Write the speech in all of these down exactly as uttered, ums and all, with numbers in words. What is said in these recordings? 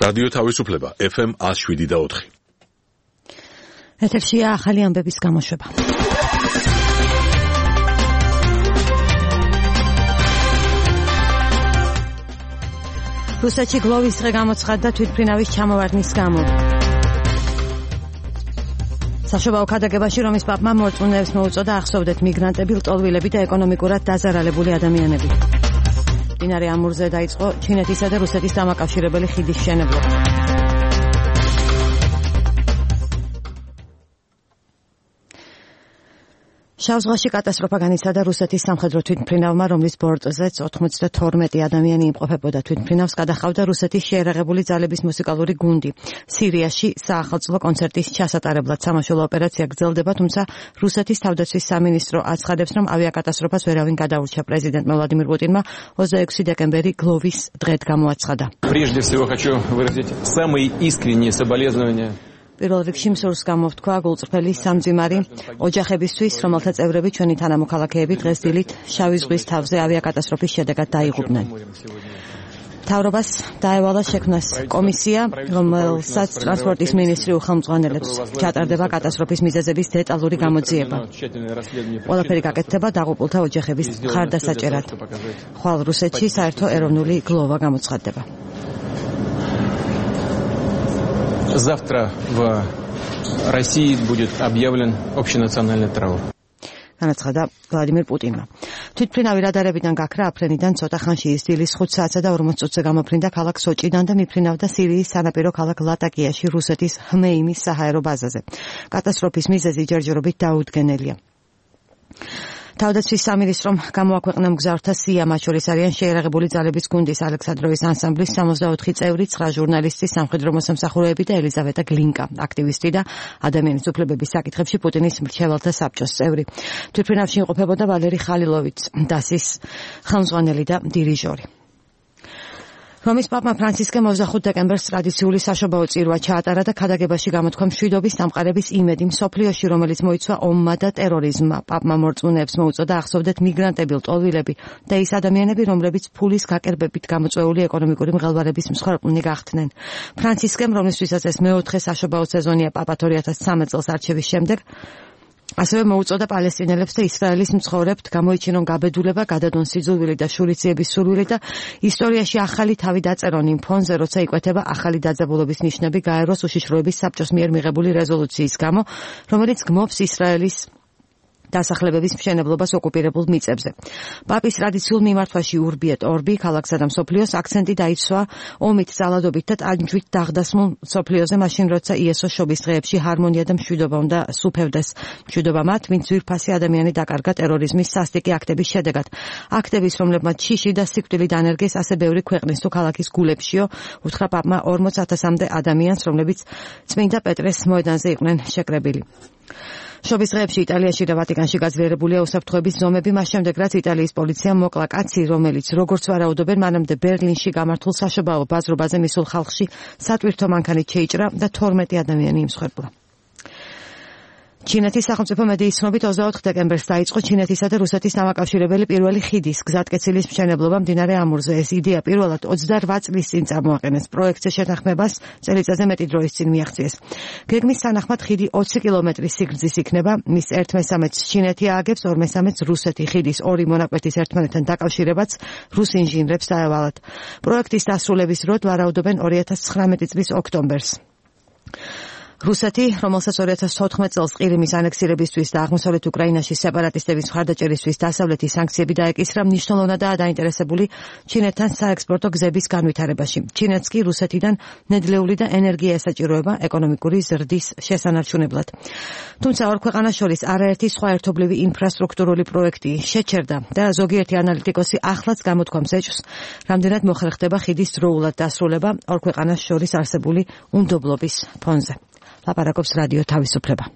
რადიო თავისუფლება ეფ ემ one oh seven და four. ეთერშია ახალი ამბების გამოშვება. რუსეთში გლოვის დღე გამოცხადდა თვითმფრინავის ჩამოვარდნის გამო. საშობაო ქადაგებაში რომის პაპმა მორწმუნეებს მოუწოდა ახსოვდეთ მიგრანტები, ლტოლვილები და ეკონომიკურად დაზარალებული ადამიანები. მდინარე ამურზე დაიწყო ჩინეთისა და რუსეთის დამაკავშირებელი ხიდის მშენებლობა. შავ ზღვაში კატასტროფა განიცადა რუსეთის სამხედრო თვითმფრინავმა, რომლის ბორტზეც ოცდათორმეტი ადამიანი იმყოფებოდა. თვითმფრინავს გადაჰყავდა რუსეთის შეერაღებული ძალების მუსიკალური გუნდი. სირიაში საახალწლო კონცერტის ჩასატარებლად სამაშველო ოპერაცია გრძელდება, თუმცა რუსეთის თავდაცვის სამინისტრო აცხადებს, რომ ავიაკატასტროფას ვერავინ გადაურჩა. პრეზიდენტმა ვლადიმირ პუტინმა ოცდაექვსი დეკემბერი გლოვის დღედ გამოაცხადა. Прежде всего хочу выразить самые искренние соболезнования. პირველ რიგში მსურს გამოვთქვა გულწრფელი სამძიმარი ოჯახებისთვის, რომელთა წევრები ჩვენი თანამოქალაქეები დღეს დილით შავი ზღვის თავზე ავიაკატასტროფის შედეგად დაიღუპნენ. მთავრობას დაევალა შექმნას კომისია, რომელსაც ტრანსპორტის მინისტრი უხელმძღვანელებს. ჩატარდება კატასტროფის მიზეზების დეტალური გამოძიება. ყველაფერი გაკეთდება დაღუპულთა ოჯახების მხარდასაჭერად. ხვალ რუსეთში საერთო ეროვნული გლოვა გამოცხადდება. Завтра в России будет объявлен общенациональный траур. განაცხადა ვლადიმირ პუტინმა. თვითმფრინავი რადარებიდან გაქრა აფრენიდან ცოტა ხანში ის დილის ხუთ საათსა და ორმოც წუთზე გამოფრინდა ქალაქ სოჭიდან და მიფრინავდა სირიის სანაპირო ქალაქ ლატაკიაში რუსეთის ჰმეიმის საჰაერო ბაზაზე. კატასტროფის მიზეზი ჯერჯერობით დაუდგენელია. თავდაცვის სამინისტრომ გამოაქვეყნა მგზავრთა სია, მათ შორის არიან შეერაღებული ძალების გუნდის ალექსანდროვის ანსამბლის სამოცდაოთხი წევრი, ცხრა ჟურნალისტი, სამხედრო მოსამსახურეები და ელიზავეტა გლინკა, აქტივისტი და ადამიანის უფლებების საკითხებში პუტინის მრჩეველთა საბჭოს წევრი. თვითმფრინავში იმყოფებოდა ვალერი ხალილოვიც, დასის ხელმძღვანელი და დირიჟორი. რომის პაპმა ფრანცისკემ ოცდახუთ დეკემბერს ტრადიციული საშობაო წირვა ჩაატარა და ქადაგებაში გამოთქვა მშვიდობის დამყარების იმედი მსოფლიოში, რომელიც მოიცვა ომმა და ტერორიზმმა. პაპმა მორწმუნეებს მოუწოდა ახსოვდეთ მიგრანტები, ლტოლვილები და ის ადამიანები, რომლებიც ფულის გაკერბებით გამოწვეული ეკონომიკური მღელვარების მსხვერპლნი გახდნენ. ფრანცისკემ, რომლისთვისაც ეს მეოთხე საშობაო სეზონია პაპად ორი ათას ცხრამეტ წელს არჩევის შემდეგ, ასევე მოუწოდა პალესტინელებს და ისრაელის მცხოვრებთ გამოიჩინონ გაბედულება, გადადონ სიძულვილი და შურიციების სურვილი და ისტორიაში ახალი თავი დაწერონ იმ ფონზე, როცა იკვეთება ახალი დაძაბულობის ნიშნები გაეროს უშიშროების საბჭოს მიერ მიღებული რეზოლუციის გამო, რომელიც გმობს ისრაელის დასახლებების მშენებლობას ოკუპირებულ მიწებზე. პაპის ტრადიციულ მიმართვაში Urbi et Orbi ქალაქსა და მსოფლიოს აქცენტი დაიცვა ომით, ძალადობით და ტანჯვით დაღდასმულ მსოფლიოზე, მაშინ როცა იესოს შობის დღეებში ჰარმონია და მშვიდობა უნდა სუფევდეს. მშვიდობა მათ, ვინც ძვირფასი ადამიანი დაკარგა ტერორიზმის სასტიკი აქტების შედეგად. აქტების, რომლებმაც შიში და სიკვდილი დანერგეს ასე ბევრი ქვეყნის თუ ქალაქის გულებშიო, უთხრა პაპმა ორმოც ათასამდე ადამიანს, რომლებიც წმინდა პეტრეს მოედანზე იყვნენ შეკრებილი. შობის დღეებში იტალიაში და ვატიკანში გაძლიერებულია უსაფრთხოების ზომები, მას შემდეგ რაც იტალიის პოლიციამ მოკლა კაცი, რომელიც როგორც ვარაუდობენ, მანამდე ბერლინში გამართულ საშობაო ბაზრობაზე მისულ ხალხში სატვირთო მანქანით შეიჭრა და თორმეტი ადამიანი იმსხვერპლა. ჩინეთის სახელმწიფო მედიის ცნობით ოცდაოთხ დეკემბერს დაიწყო ჩინეთისა და რუსეთის დამაკავშირებელი პირველი ხიდის გზატკეცილის მშენებლობა მდინარე ამურზე. ეს იდეა პირველად ოცდარვა წლის წინ წარმოაყენეს. პროექტზე შეთანხმებას წელიწადზე მეტი დროის წინ მიაღწიეს. გეგმის თანახმად ხიდი ოცი კილომეტრის სიგრძის იქნება. მის ერთ მესამედს ჩინეთი ააგებს, ორ მესამედს რუსეთი. ხიდის ორი მონაკვეთის ერთმანეთთან დაკავშირებაც რუს ინჟინრებს დაევალათ. პროექტის დასრულების დროდ ვარაუდობენ ორი ათას ცხრამეტი წლის ოქტომბერს. რუსეთი, რომელსაც ორი ათას თოთხმეტ წელს ყირიმის ანექსირებისთვის და აღმოსავლეთ უკრაინაში სეპარატისტების მხარდაჭერისთვის დასავლეთის სანქციები დაეკისრა, მნიშვნელოვნადაა დაინტერესებული ჩინეთთან საექსპორტო გზების განვითარებაში. ჩინეთს კი რუსეთიდან ნედლეული და ენერგია ესაჭიროება ეკონომიკური ზრდის შესანარჩუნებლად. თუმცა ორ ქვეყანას შორის არაერთი სხვა ერთობლივი ინფრასტრუქტურული პროექტი შეჩერდა და ზოგიერთი ანალიტიკოსი ახლაც გამოთქვამს ეჭვს, რამდენად მოხერხდება ხიდის დროულად დასრულება ორ ქვეყანას შორის არსებული უნდობლობის ფონზე. ლაპარაკობს რადიო თავისუფლება.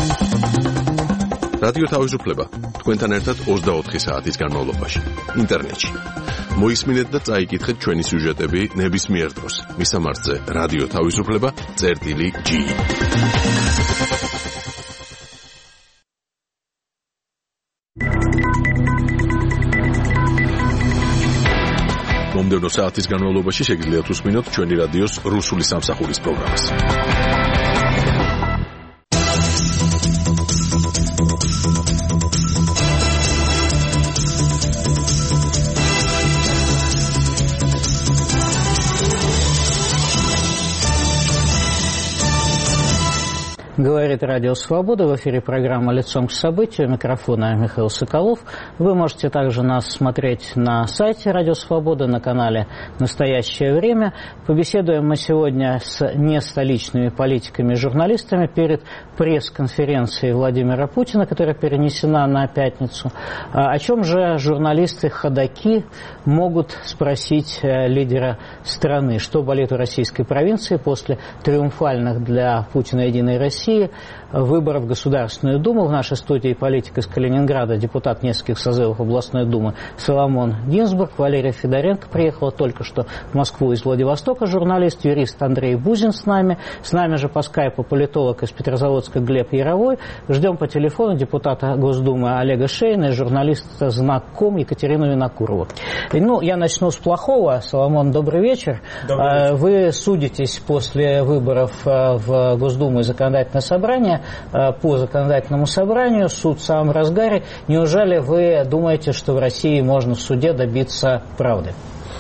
რადიო თავისუფლება თქვენთან ერთად ოცდაოთხი საათის განმავლობაში ინტერნეტში. მოისმინეთ და წაიკითხეთ ჩვენი სიუჟეტები ნებისმიერ დროს. მისამართზე რადიო თავისუფლება წერტილი ჯი. მომდევნო საათის განმავლობაში შეგიძლიათ უსმინოთ ჩვენი რადიოს რუსული სამსახურის პროგრამას. Говорит Радио Свобода. В эфире программа «Лицом к событию». Микрофона Михаил Соколов. Вы можете также нас смотреть на сайте Радио Свобода, на канале «Настоящее время». Побеседуем мы сегодня с нестоличными политиками и журналистами перед пресс-конференцией Владимира Путина, которая перенесена на пятницу. О чем же журналисты-ходаки могут спросить лидера страны? Что болит у российской провинции после триумфальных для Путина «Единой России» выборов в Государственную Думу? В нашей студии политик из Калининграда, депутат нескольких созывов областной думы Соломон Гинзбург. Валерия Федоренко приехала только что в Москву из Владивостока, журналист, юрист Андрей Бузин с нами. С нами же по скайпу политолог из Петрозаводска Глеб Яровой. Ждем по телефону депутата Госдумы Олега Шейна и журналиста «Знак.ком» Екатерину Винокурову. Ну, я начну с плохого. Соломон, добрый вечер. Добрый вечер. Вы судитесь после выборов в Госдуму и законодательное собрание. По законодательному собранию суд в самом разгаре. Неужели вы думаете, что в России можно в суде добиться правды?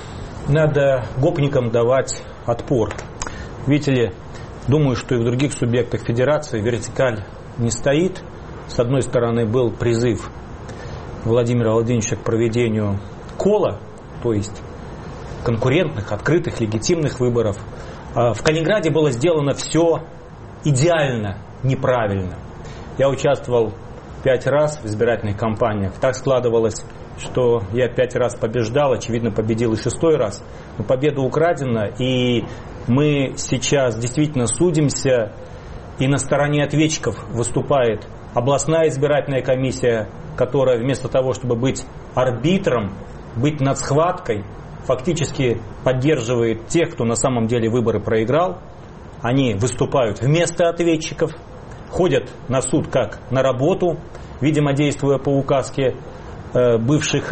Надо гопникам давать отпор. Видите ли, думаю, что и в других субъектах федерации вертикаль не стоит. С одной стороны, был призыв Владимира Владимировича к проведению кола, то есть конкурентных, открытых, легитимных выборов. В Калининграде было сделано все идеально неправильно. Я участвовал пять раз в избирательных кампаниях. Так складывалось, что я пять раз побеждал, очевидно, победил и шестой раз. Но победа украдена, и мы сейчас действительно судимся, и на стороне ответчиков выступает областная избирательная комиссия, которая вместо того, чтобы быть арбитром, быть над схваткой, фактически поддерживает тех, кто на самом деле выборы проиграл. Они выступают вместо ответчиков, ходят на суд как на работу, видимо, действуя по указке э, бывших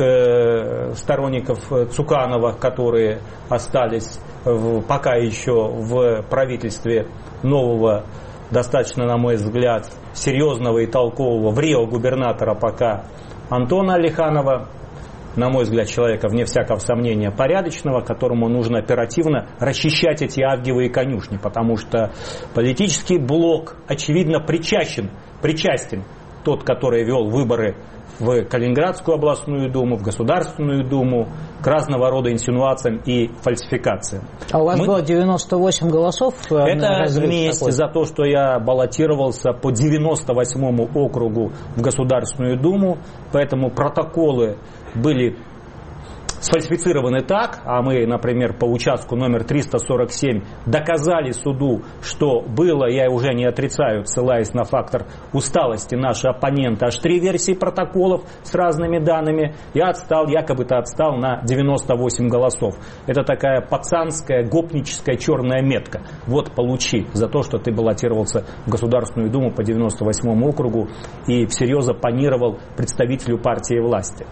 э, сторонников Цуканова, которые остались в, пока еще в правительстве нового, достаточно, на мой взгляд, серьезного и толкового в Рио губернатора пока Антона Алиханова. На мой взгляд, человека, вне всякого сомнения, порядочного, которому нужно оперативно расчищать эти авгиевые конюшни, потому что политический блок, очевидно, причастен, причастен тот, который вел выборы в Калининградскую областную думу, в Государственную думу, к разного рода инсинуациям и фальсификациям. А у вас Мы... было девяносто восемь голосов? Это вместе за то, что я баллотировался по девяносто восьмому округу в Государственную думу, поэтому протоколы были сфальсифицированы так, а мы, например, по участку номер триста сорок семь доказали суду, что было, я уже не отрицаю, ссылаясь на фактор усталости наши оппоненты, аж три версии протоколов с разными данными, я отстал, якобы-то отстал на девяносто восемь голосов. Это такая пацанская, гопническая черная метка. Вот получи за то, что ты баллотировался в Государственную Думу по девяносто восьмому округу и всерьез оппонировал представителю партии власти.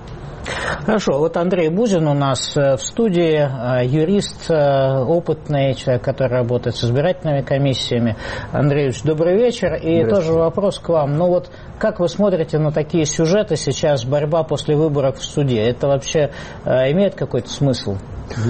Хорошо, вот Андрей Бузин у нас в студии, юрист, опытный человек, который работает с избирательными комиссиями. Андрей Ильич, добрый вечер. И тоже вопрос к вам. Ну вот, как вы смотрите на такие сюжеты сейчас, борьба после выборов в суде? Это вообще имеет какой-то смысл?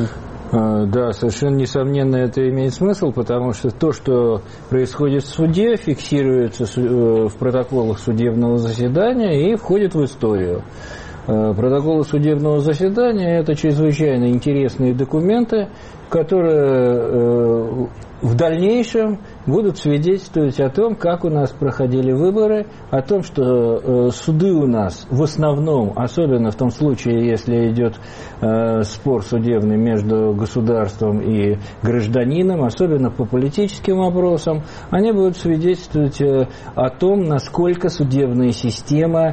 Да, совершенно несомненно это имеет смысл, потому что то, что происходит в суде, фиксируется в протоколах судебного заседания и входит в историю. Протоколы судебного заседания – это чрезвычайно интересные документы, которые в дальнейшем будут свидетельствовать о том, как у нас проходили выборы, о том, что суды у нас в основном, особенно в том случае, если идет спор судебный между государством и гражданином, особенно по политическим вопросам, они будут свидетельствовать о том, насколько судебная система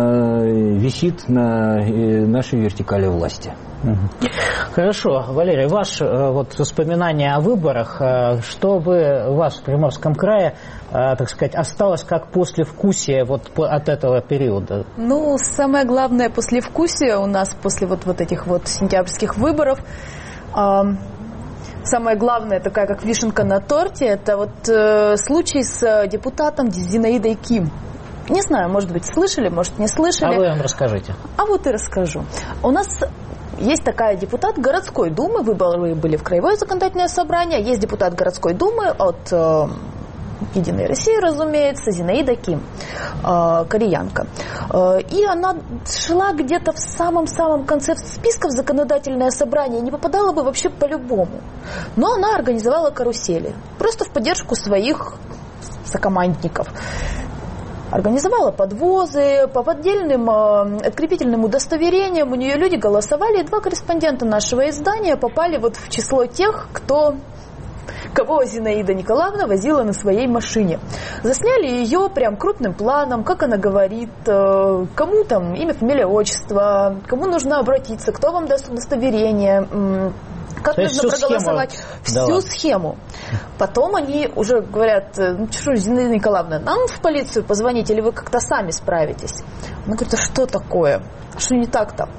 висит на нашей вертикали власти. Хорошо, Валерий, ваше вот воспоминание о выборах, что бы вас в Приморском крае, так сказать, осталось как послевкусие вот от этого периода? Ну, самое главное послевкусие у нас после вот, вот этих вот сентябрьских выборов, э, самое главное, такая как вишенка на торте, это вот э, случай с депутатом Зинаидой Ким. Не знаю, может быть, слышали, может, не слышали. А вы нам расскажите. А вот и расскажу. У нас есть такая депутат городской думы, выборы были в Краевое законодательное собрание, есть депутат городской думы от э, Единой России, разумеется, Зинаида Ким, э, кореянка. Э, и она шла где-то в самом-самом конце списка в законодательное собрание, не попадала бы вообще по-любому. Но она организовала карусели, просто в поддержку своих сокомандников. Организовала подвозы, по поддельным э, открепительным удостоверениям у нее люди голосовали, и два корреспондента нашего издания попали вот в число тех, кто, кого Зинаида Николаевна возила на своей машине. Засняли ее прям крупным планом, как она говорит, э, кому там имя, фамилия, отчество, кому нужно обратиться, кто вам даст удостоверение, э, как То нужно проголосовать, всю дала. схему. Потом они уже говорят, ну что, Зинаида Николаевна, нам в полицию позвонить, или вы как-то сами справитесь? Она говорит, а что такое? А что не так-то?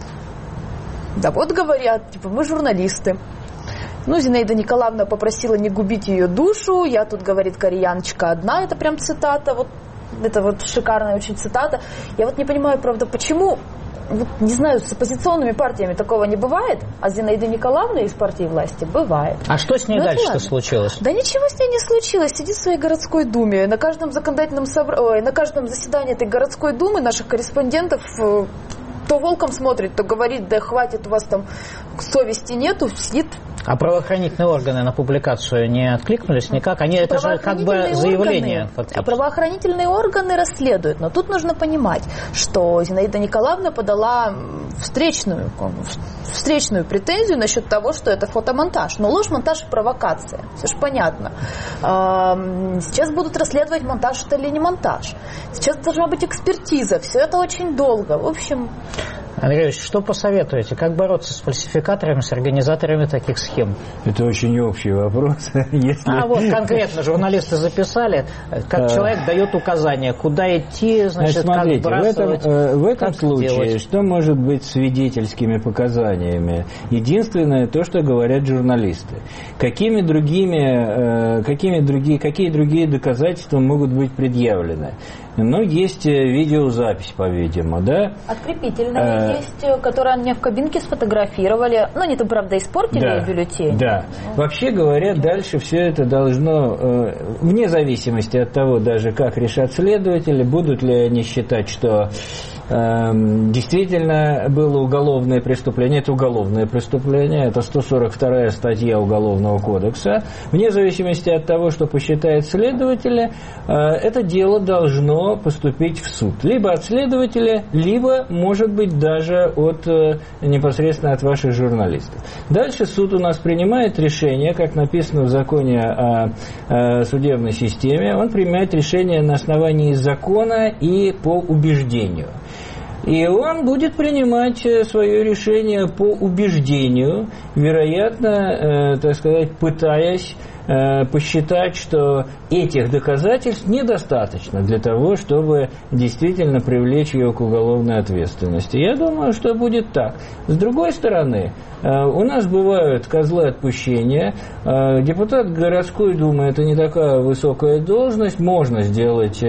Да вот говорят, типа, мы журналисты. Ну, Зинаида Николаевна попросила не губить ее душу. Я тут, говорит, кореяночка одна, это прям цитата, вот это вот шикарная очень цитата. Я вот не понимаю, правда, почему... Вот, не знаю, с оппозиционными партиями такого не бывает, а с Зинаидой Николаевной из партии власти бывает. А что с ней ну, дальше случилось? Да ничего с ней не случилось. Сидит в своей городской думе. На каждом законодательном собра... Ой, на каждом заседании этой городской думы наших корреспондентов то волком смотрит, то говорит, да хватит, у вас там совести нету, сидит. А правоохранительные органы на публикацию не откликнулись никак? Они, это же как бы заявление органы, фактически. Правоохранительные органы расследуют, но тут нужно понимать, что Зинаида Николаевна подала встречную, встречную претензию насчет того, что это фотомонтаж. Но ложь, монтаж и провокация. Все же понятно. Сейчас будут расследовать, монтаж это или не монтаж. Сейчас должна быть экспертиза. Все это очень долго. В общем... Андрей Ильич, что посоветуете? Как бороться с фальсификаторами, с организаторами таких схем? Это очень общий вопрос. Если... А вот конкретно журналисты записали, как а... человек дает указания, куда идти, значит, смотрите, как сбрасывать. В этом, в этом случае, делать? Что может быть свидетельскими показаниями? Единственное, то, что говорят журналисты. Какими другими, какими другие, какие другие доказательства могут быть предъявлены? Ну, есть видеозапись, по-видимому, да? Открепительная а, есть, которую они в кабинке сфотографировали. Ну, они-то, правда, испортили да, бюллетень. Да. Вообще говоря, дальше все это должно, э, вне зависимости от того, даже как решат следователи, будут ли они считать, что действительно было уголовное преступление, это уголовное преступление, это сто сорок вторая статья Уголовного кодекса. Вне зависимости от того, что посчитают следователи, это дело должно поступить в суд. Либо от следователя, либо, может быть, даже от, непосредственно от ваших журналистов. Дальше суд у нас принимает решение, как написано в законе о судебной системе, он принимает решение на основании закона и по убеждению. И он будет принимать свое решение по убеждению, вероятно, э, так сказать, пытаясь э, посчитать, что этих доказательств недостаточно для того, чтобы действительно привлечь ее к уголовной ответственности. Я думаю, что будет так. С другой стороны, э, у нас бывают козлы отпущения. Э, депутат городской думы – это не такая высокая должность. Можно сделать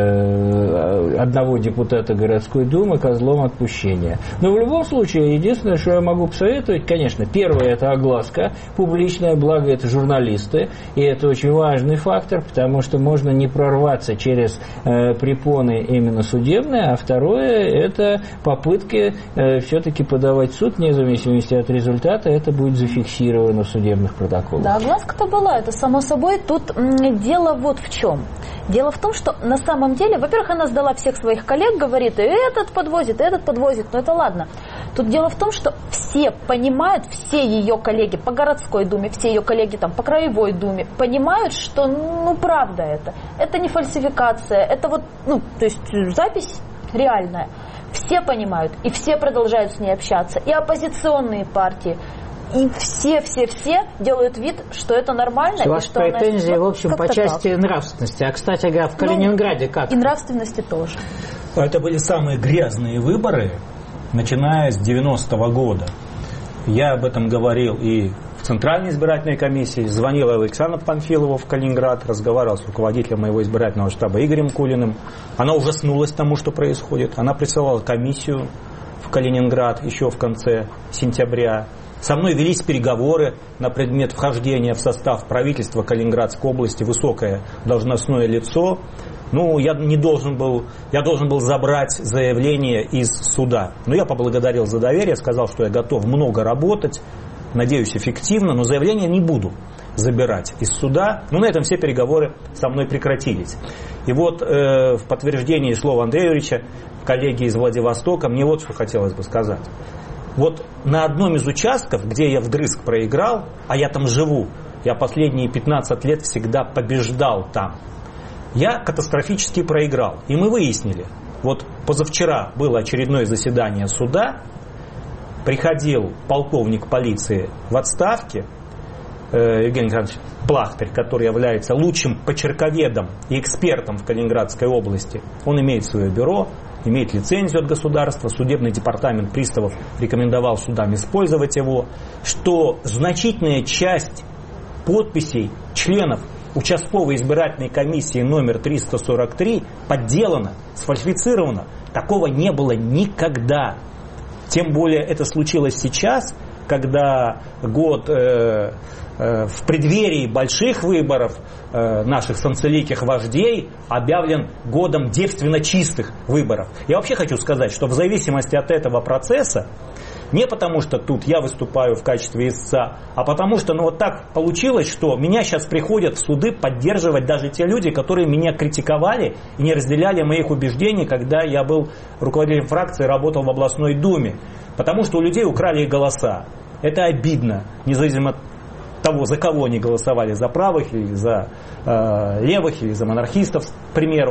э, одного депутата городской думы козлом отпущения. Но в любом случае, единственное, что я могу посоветовать, конечно, первое – это огласка публичная, благо это журналисты, и это очень важный фактор, потому что можно не прорваться через э, препоны именно судебные, а второе – это попытки э, все-таки подавать в суд, вне зависимости от результата, это будет зафиксировано в судебных протоколах. Да, огласка-то была, это само собой. Тут м, дело вот в чем. Дело в том, что на самом деле, во-первых, она сдала всех своих коллег, говорит, и этот подвозит, и этот подвозит, но это ладно. Тут дело в том, что все понимают, все ее коллеги по городской думе, все ее коллеги там по краевой думе понимают, что, ну, правда это. Это не фальсификация, это вот, ну, то есть запись реальная. Все понимают, и все продолжают с ней общаться. И оппозиционные партии. и все-все-все делают вид, что это нормально. У вас претензии, она... в общем, как по части так. нравственности. А, кстати говоря, в Калининграде ну, как? И нравственности тоже. Это были самые грязные выборы, начиная с девяностого года. Я об этом говорил и в Центральной избирательной комиссии, звонил Александру Панфилову в Калининград, разговаривал с руководителем моего избирательного штаба Игорем Кулиным. Она ужаснулась тому, что происходит. Она присылала комиссию в Калининград еще в конце сентября. Со мной велись переговоры на предмет вхождения в состав правительства Калининградской области, высокое должностное лицо. Ну, я не должен был, я должен был забрать заявление из суда. Но я поблагодарил за доверие, сказал, что я готов много работать, надеюсь, эффективно, но заявление не буду забирать из суда. Но на этом все переговоры со мной прекратились. И вот э, в подтверждении слова Андрея Юрьевича, коллеги из Владивостока, мне вот что хотелось бы сказать. Вот на одном из участков, где я вдрызг проиграл, а я там живу, я последние пятнадцать лет всегда побеждал там, я катастрофически проиграл. И мы выяснили, вот позавчера было очередное заседание суда, приходил полковник полиции в отставке, Евгений Николаевич Плахтарь, который является лучшим почерковедом и экспертом в Калининградской области. Он имеет свое бюро, имеет лицензию от государства, судебный департамент приставов рекомендовал судам использовать его, что значительная часть подписей членов участковой избирательной комиссии номер триста сорок три подделана, сфальсифицирована. Такого не было никогда. Тем более это случилось сейчас, когда год э, э, в преддверии больших выборов э, наших санцеликих вождей объявлен годом девственно чистых выборов. Я вообще хочу сказать, что в зависимости от этого процесса, не потому что тут я выступаю в качестве истца, а потому что ну, вот так получилось, что меня сейчас приходят в суды поддерживать даже те люди, которые меня критиковали и не разделяли моих убеждений, когда я был руководителем фракции, работал в областной думе. Потому что у людей украли их голоса. Это обидно, независимо от того, за кого они голосовали, за правых или за э, левых, или за монархистов, к примеру.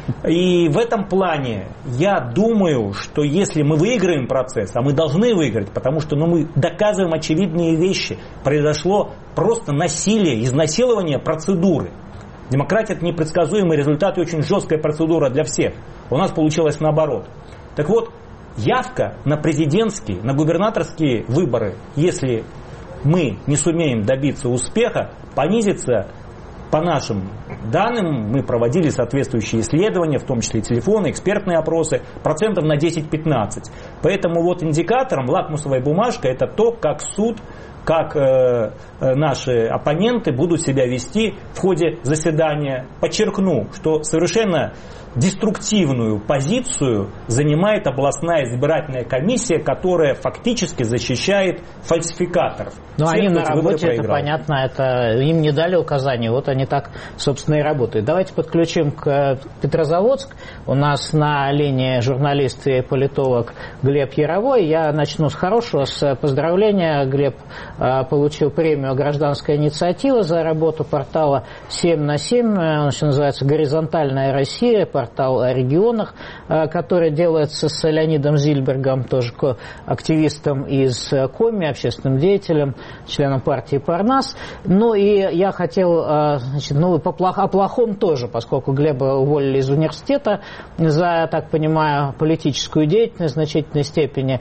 И в этом плане я думаю, что если мы выиграем процесс, а мы должны выиграть, потому что ну, мы доказываем очевидные вещи, произошло просто насилие, изнасилование процедуры. Демократия – это непредсказуемый результат и очень жесткая процедура для всех. У нас получилось наоборот. Так вот, явка на президентские, на губернаторские выборы, если мы не сумеем добиться успеха, понизится, по нашим данным, мы проводили соответствующие исследования, в том числе и телефоны, экспертные опросы, процентов на десять-пятнадцать. Поэтому вот индикатором, лакмусовая бумажка, это то, как суд, как э, наши оппоненты будут себя вести в ходе заседания. Подчеркну, что совершенно деструктивную позицию занимает областная избирательная комиссия, которая фактически защищает фальсификаторов. Но они на работе, это понятно, это им не дали указания, вот они так, собственно, и работают. Давайте подключим к Петрозаводск. У нас на линии журналист и политолог Глеб Яровой. Я начну с хорошего, с поздравления. Глеб получил премию «Гражданская инициатива» за работу портала семь на семь. Он еще называется «Горизонтальная Россия», портал о регионах, который делается с Леонидом Зильбергом, тоже активистом из Коми, общественным деятелем, членом партии Парнас. Ну и я хотел, значит, ну, о плохом тоже, поскольку Глеба уволили из университета за, так понимаю, политическую деятельность в значительной степени.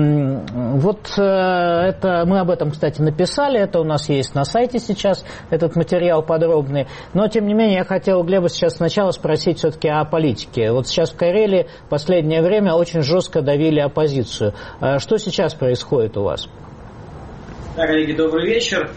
Вот это мы об этом, кстати, написали, это у нас есть на сайте сейчас, этот материал подробный. Но, тем не менее, я хотел у Глеба сейчас сначала спросить все-таки о политике. Вот сейчас в Карелии в последнее время очень жестко давили оппозицию. Что сейчас происходит у вас? Да, коллеги, добрый вечер.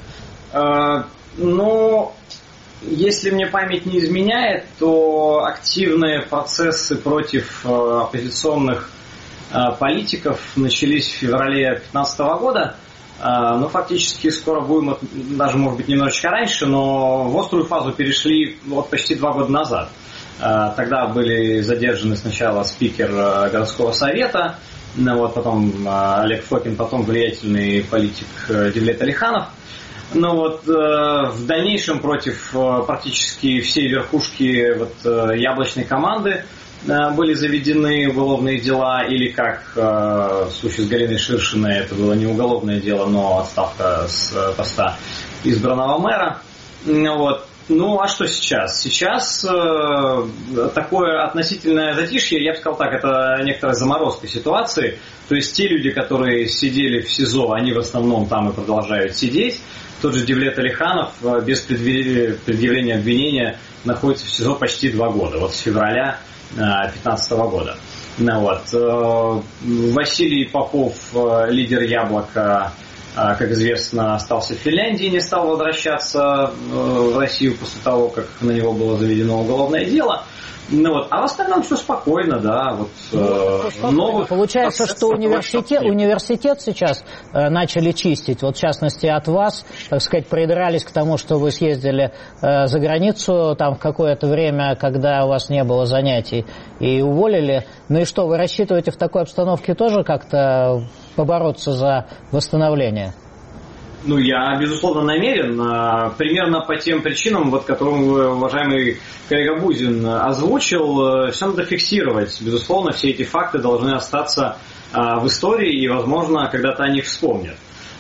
Ну, если мне память не изменяет, то активные процессы против оппозиционных политиков начались в феврале две тысячи пятнадцатого года. Ну, фактически скоро будем, даже, может быть, немножечко раньше, но в острую фазу перешли вот почти два года назад. Тогда были задержаны сначала спикер городского совета, вот, потом Олег Фокин, потом влиятельный политик Девлет Алиханов. Но вот в дальнейшем против практически всей верхушки вот, яблочной команды были заведены уголовные дела, или как в случае с Галиной Ширшиной, это было не уголовное дело, но отставка с поста избранного мэра. Вот. Ну, а что сейчас? Сейчас э, такое относительное затишье, я бы сказал так, это некоторая заморозка ситуации. То есть те люди, которые сидели в СИЗО, они в основном там и продолжают сидеть. Тот же Девлет Алиханов э, без предъявления обвинения находится в СИЗО почти два года, вот с февраля две тысячи пятнадцатого года. Ну, вот. э, Василий Попов, э, лидер «Яблока», как известно, остался в Финляндии, не стал возвращаться в Россию после того, как на него было заведено уголовное дело. Ну, вот. А в остальном все спокойно, да. Вот, э, новых Получается, что университет, университет сейчас э, начали чистить. Вот, в частности, от вас, так сказать, придрались к тому, что вы съездили э, за границу там в какое-то время, когда у вас не было занятий, и уволили. Ну и что, вы рассчитываете в такой обстановке тоже как-то побороться за восстановление? Ну, я, безусловно, намерен. Примерно по тем причинам, вот, которым уважаемый коллега Бузин озвучил, все надо фиксировать. Безусловно, все эти факты должны остаться в истории, и, возможно, когда-то о них вспомнят.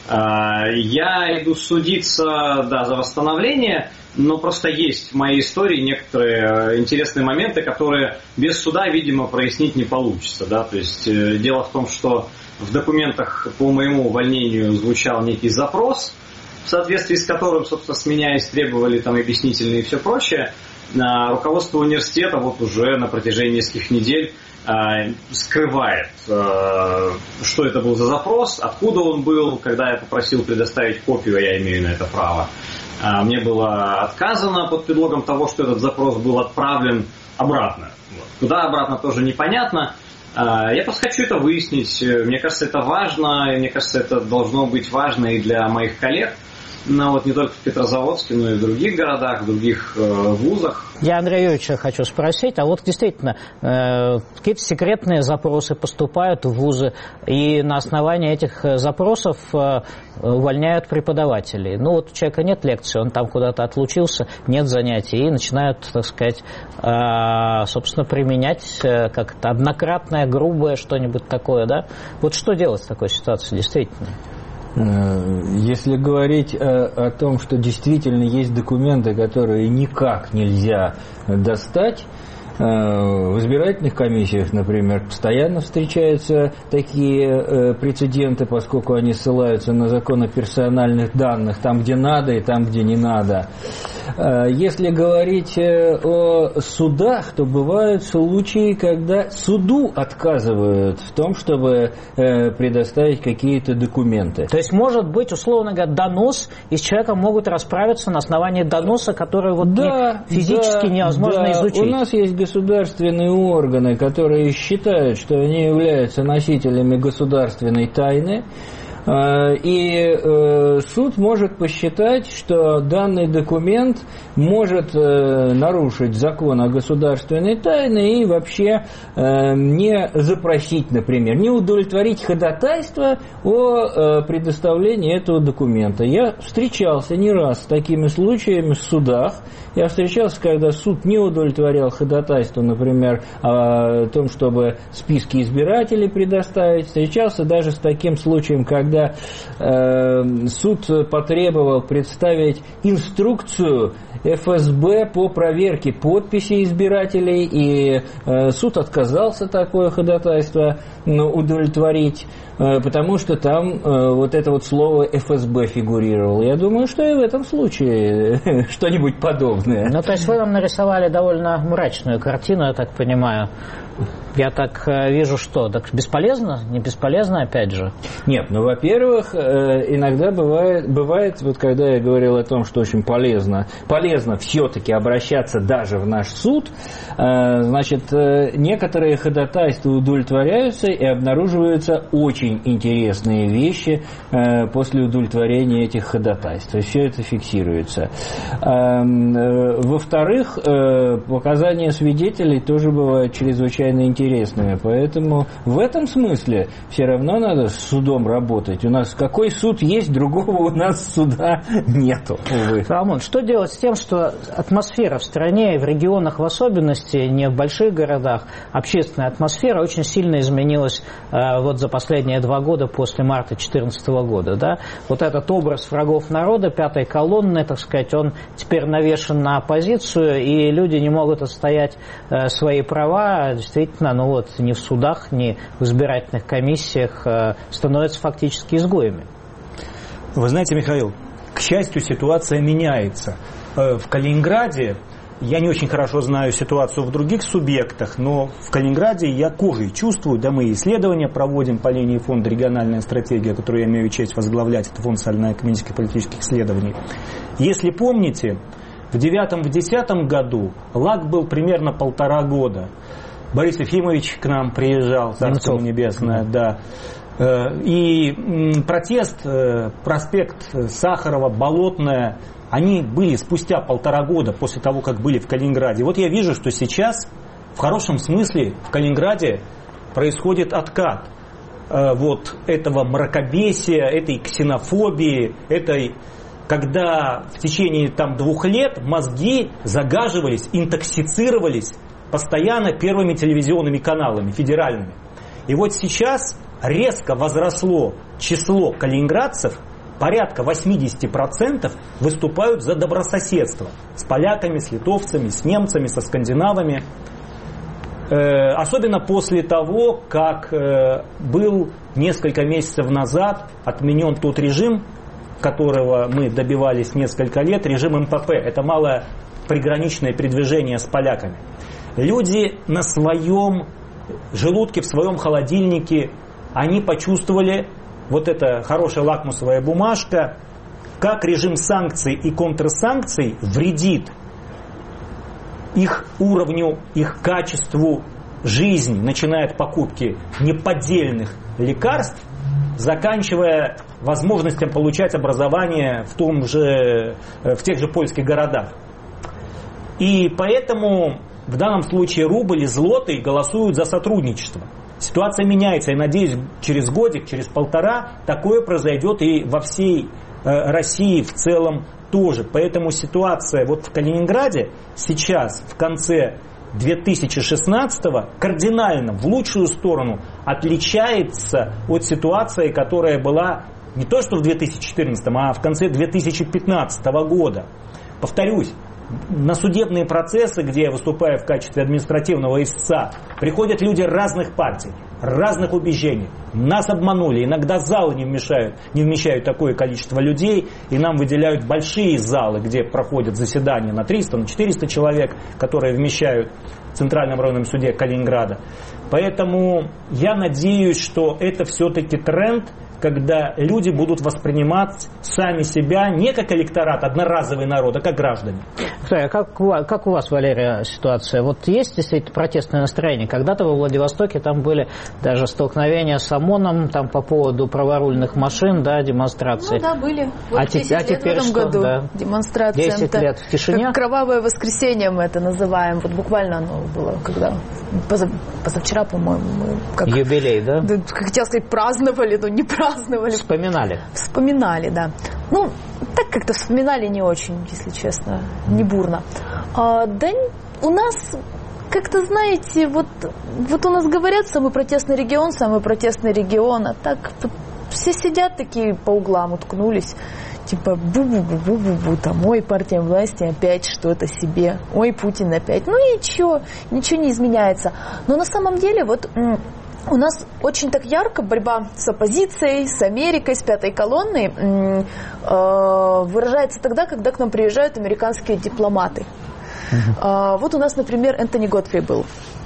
Я иду судиться, да, за восстановление, но просто есть в моей истории некоторые интересные моменты, которые без суда, видимо, прояснить не получится. Да? То есть дело в том, что в документах по моему увольнению звучал некий запрос, в соответствии с которым, собственно, с меня требовали там объяснительные и все прочее. Руководство университета вот уже на протяжении нескольких недель скрывает, что это был за запрос, откуда он был. Когда я попросил предоставить копию, я имею на это право, мне было отказано под предлогом того, что этот запрос был отправлен обратно. Куда обратно, тоже непонятно. Я просто хочу это выяснить. Мне кажется, это важно, и мне кажется, это должно быть важно и для моих коллег. Но вот не только в Петрозаводске, но и в других городах, в других э, вузах. Я Андрея Юрьевича хочу спросить, а вот действительно, э, какие-то секретные запросы поступают в вузы, и на основании этих запросов э, увольняют преподавателей. Ну вот у человека нет лекции, он там куда-то отлучился, нет занятий, и начинают, так сказать, э, собственно, применять э, как-то однократное, грубое что-нибудь такое, да? Вот что делать в такой ситуации, действительно? Если говорить о, о том, что действительно есть документы, которые никак нельзя достать, в избирательных комиссиях, например, постоянно встречаются такие прецеденты, поскольку они ссылаются на закон о персональных данных, там, где надо, и там, где не надо. Если говорить о судах, то бывают случаи, когда суду отказывают в том, чтобы предоставить какие-то документы. То есть, может быть, условно говоря, донос, и с человеком могут расправиться на основании доноса, который вот да, не, физически да, невозможно да. изучить. У нас есть государственные органы, которые считают, что они являются носителями государственной тайны. И суд может посчитать, что данный документ может нарушить закон о государственной тайне и вообще не запросить, например, не удовлетворить ходатайство о предоставлении этого документа. Я встречался не раз с такими случаями в судах. Я встречался, когда суд не удовлетворял ходатайство, например, о том, чтобы списки избирателей предоставить. Встречался даже с таким случаем, когда когда э, суд потребовал представить инструкцию эф эс бэ по проверке подписей избирателей, и э, суд отказался такое ходатайство ну, удовлетворить, э, потому что там э, вот это вот слово эф эс бэ фигурировало. Я думаю, что и в этом случае что-нибудь подобное. Ну, то есть вы нам нарисовали довольно мрачную картину, я так понимаю. Я так вижу, что так бесполезно, не бесполезно, опять же. Нет, ну, во-первых, иногда бывает, бывает, вот когда я говорил о том, что очень полезно, полезно все-таки обращаться даже в наш суд, значит, некоторые ходатайства удовлетворяются и обнаруживаются очень интересные вещи после удовлетворения этих ходатайств. То есть все это фиксируется. Во-вторых, показания свидетелей тоже бывают чрезвычайно чрезвычайно интересными. Поэтому в этом смысле все равно надо с судом работать. У нас какой суд есть, другого у нас суда нету, увы. Рамон, что делать с тем, что атмосфера в стране и в регионах в особенности, не в больших городах, общественная атмосфера очень сильно изменилась э, вот за последние два года после марта две тысячи четырнадцатого года, да? Вот этот образ врагов народа, пятой колонны, так сказать, он теперь навешен на оппозицию, и люди не могут отстоять э, свои права, действительно, ну вот, ни в судах, ни в избирательных комиссиях э, становятся фактически изгоями. Вы знаете, Михаил, к счастью, ситуация меняется. В Калининграде, я не очень хорошо знаю ситуацию в других субъектах, но в Калининграде я кожей чувствую, да мы исследования проводим по линии фонда «Региональная стратегия», которую я имею честь возглавлять, это фонд социально-экономических и политических исследований. Если помните, в девятом, в десятом году лаг был примерно полтора года. Борис Ефимович к нам приезжал, царство ему небесное, да. И протест, проспект Сахарова, Болотная, они были спустя полтора года после того, как были в Калининграде. Вот я вижу, что сейчас, в хорошем смысле, в Калининграде происходит откат вот этого мракобесия, этой ксенофобии, этой, когда в течение там, двух лет мозги загаживались, интоксицировались постоянно первыми телевизионными каналами, федеральными. И вот сейчас резко возросло число калининградцев, порядка восемьдесят процентов выступают за добрососедство с поляками, с литовцами, с немцами, со скандинавами. Э, особенно после того, как э, был несколько месяцев назад отменен тот режим, которого мы добивались несколько лет, режим эм пэ пэ. Это малое приграничное передвижение с поляками. Люди на своем желудке, в своем холодильнике, они почувствовали, вот эта хорошая лакмусовая бумажка, как режим санкций и контрсанкций вредит их уровню, их качеству жизни, начиная от покупки неподдельных лекарств, заканчивая возможностью получать образование в, том же, в тех же польских городах. И поэтому в данном случае рубль и злотый голосуют за сотрудничество. Ситуация меняется, и, надеюсь, через годик, через полтора такое произойдет и во всей э, России в целом тоже. Поэтому ситуация вот в Калининграде сейчас, в конце две тысячи шестнадцатого, кардинально в лучшую сторону отличается от ситуации, которая была не то что в две тысячи четырнадцатом, а в конце две тысячи пятнадцатого года. Повторюсь, на судебные процессы, где я выступаю в качестве административного истца, приходят люди разных партий, разных убеждений. Нас обманули, иногда залы не вмещают, не вмещают такое количество людей, и нам выделяют большие залы, где проходят заседания на триста, на четыреста человек, которые вмещают в Центральном районном суде Калининграда. Поэтому я надеюсь, что это все-таки тренд, когда люди будут воспринимать сами себя не как электорат, одноразовый народ, а как граждане. А как, как у вас, Валерия, ситуация? Вот есть действительно протестное настроение? Когда-то во Владивостоке там были даже столкновения с ОМОНом там, по поводу праворульных машин, да, демонстрации. Ну да, были. Вот а, десять а лет теперь в этом что? году Да. демонстрация. десять лет в тишине? Как кровавое воскресенье мы это называем. Вот буквально оно было, когда позав... позавчера, по-моему, мы как... Юбилей, да? Да, хотел сказать, праздновали, но не праздновали. Вспоминали. Вспоминали, да. Ну, так как-то вспоминали не очень, если честно, не бурно. А, да у нас, как-то, знаете, вот, вот у нас говорят, самый протестный регион, самый протестный регион, а так вот, все сидят такие по углам, уткнулись, типа бу-бу-бу-бу-бу-бу, там, ой, партия власти опять что-то себе, ой, Путин опять. Ну ничего, ничего не изменяется. Но на самом деле, вот... У нас очень так ярко борьба с оппозицией, с Америкой, с пятой колонной э, выражается тогда, когда к нам приезжают американские дипломаты. Uh-huh. Э, вот у нас, например, Энтони Готфри был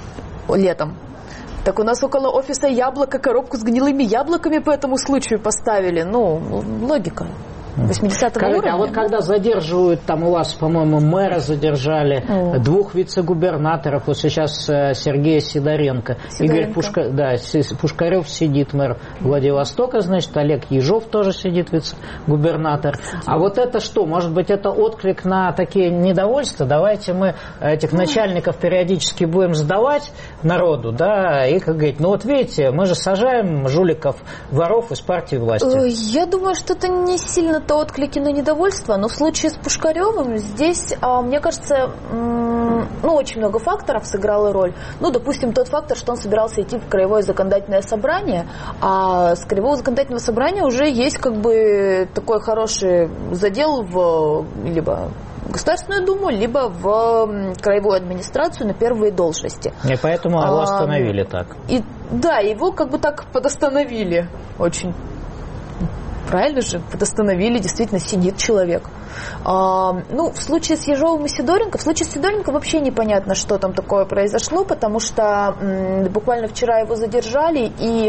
летом. Так у нас около офиса Яблоко коробку с гнилыми яблоками по этому случаю поставили. Ну, логика. восьмидесятого уровня. А вот когда задерживают, там у вас, по-моему, мэра задержали, О. двух вице-губернаторов, вот сейчас Сергея Сидоренко, Сидоренко. Игорь Пушка, да, Пушкарев сидит, мэр Владивостока, значит, Олег Ежов тоже сидит, вице-губернатор. А вот это что? Может быть, это отклик на такие недовольства? Давайте мы этих начальников периодически будем сдавать народу, да, и, как говорить, ну вот видите, мы же сажаем жуликов, воров из партии власти. Я думаю, что это не сильно то отклики на недовольство, но в случае с Пушкаревым здесь, мне кажется, ну, очень много факторов сыграло роль. Ну, допустим, тот фактор, что он собирался идти в Краевое законодательное собрание, а с Краевого законодательного собрания уже есть как бы такой хороший задел в либо Государственную Думу, либо в краевую администрацию на первые должности. И поэтому его остановили а, так. И, да, его как бы так подостановили очень. Правильно же, подостановили, действительно сидит человек. А, ну, в случае с Ежовым и Сидоренко, в случае с Сидоренко вообще непонятно, что там такое произошло, потому что м, буквально вчера его задержали, и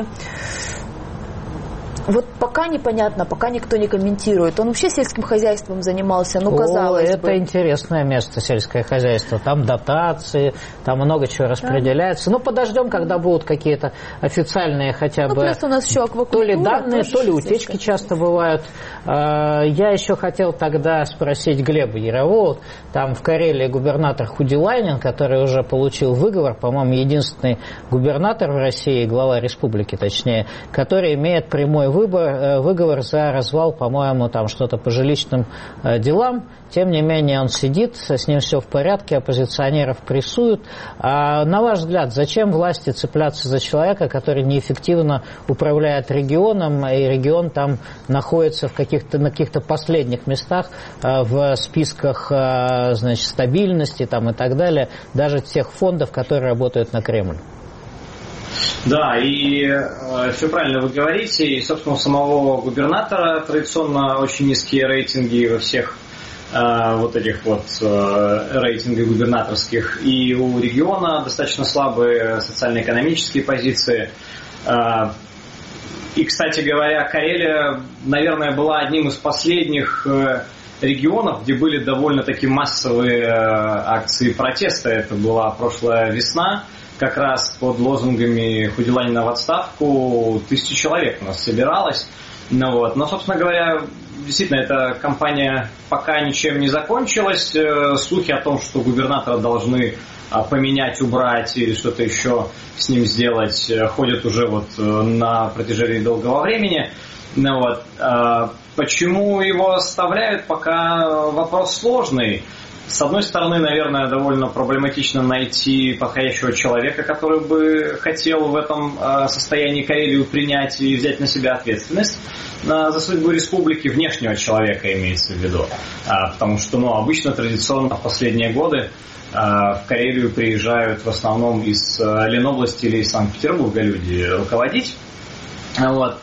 вот пока непонятно, пока никто не комментирует. Он вообще сельским хозяйством занимался, ну, казалось О, это бы. Это интересное место, сельское хозяйство. Там дотации, там много чего распределяется. Да. Ну, подождем, когда будут какие-то официальные хотя ну, бы... плюс у нас еще аквакультура. То ли данные, то ли утечки часто бывают. Я еще хотел тогда спросить Глеба Ярового. Там в Карелии губернатор Худилайнин, который уже получил выговор, по-моему, единственный губернатор в России, глава республики точнее, который имеет прямой выбор, выговор за развал, по-моему, там что-то по жилищным делам. Тем не менее, он сидит, с ним все в порядке, оппозиционеров прессуют. А на ваш взгляд, зачем власти цепляться за человека, который неэффективно управляет регионом, и регион там находится в каких-то, на каких-то последних местах в списках, значит, стабильности там, и так далее, даже тех фондов, которые работают на Кремль? Да, и э, все правильно вы говорите. И, собственно, у самого губернатора традиционно очень низкие рейтинги во всех э, вот этих вот э, рейтингах губернаторских. И у региона достаточно слабые социально-экономические позиции. Э, и, кстати говоря, Карелия, наверное, была одним из последних э, регионов, где были довольно-таки массовые э, акции протеста. Это была прошлая весна. Как раз под лозунгами Худилайнина в отставку тысячи человек у нас собиралось. Ну, вот. Но, собственно говоря, действительно, эта кампания пока ничем не закончилась. Слухи о том, что губернатора должны поменять, убрать или что-то еще с ним сделать, ходят уже вот на протяжении долгого времени. Ну, вот. Почему его оставляют, пока вопрос сложный. С одной стороны, наверное, довольно проблематично найти подходящего человека, который бы хотел в этом состоянии Карелию принять и взять на себя ответственность за судьбу республики, внешнего человека имеется в виду. Потому что, ну, обычно, традиционно в последние годы в Карелию приезжают в основном из Ленобласти или из Санкт-Петербурга люди руководить. Вот.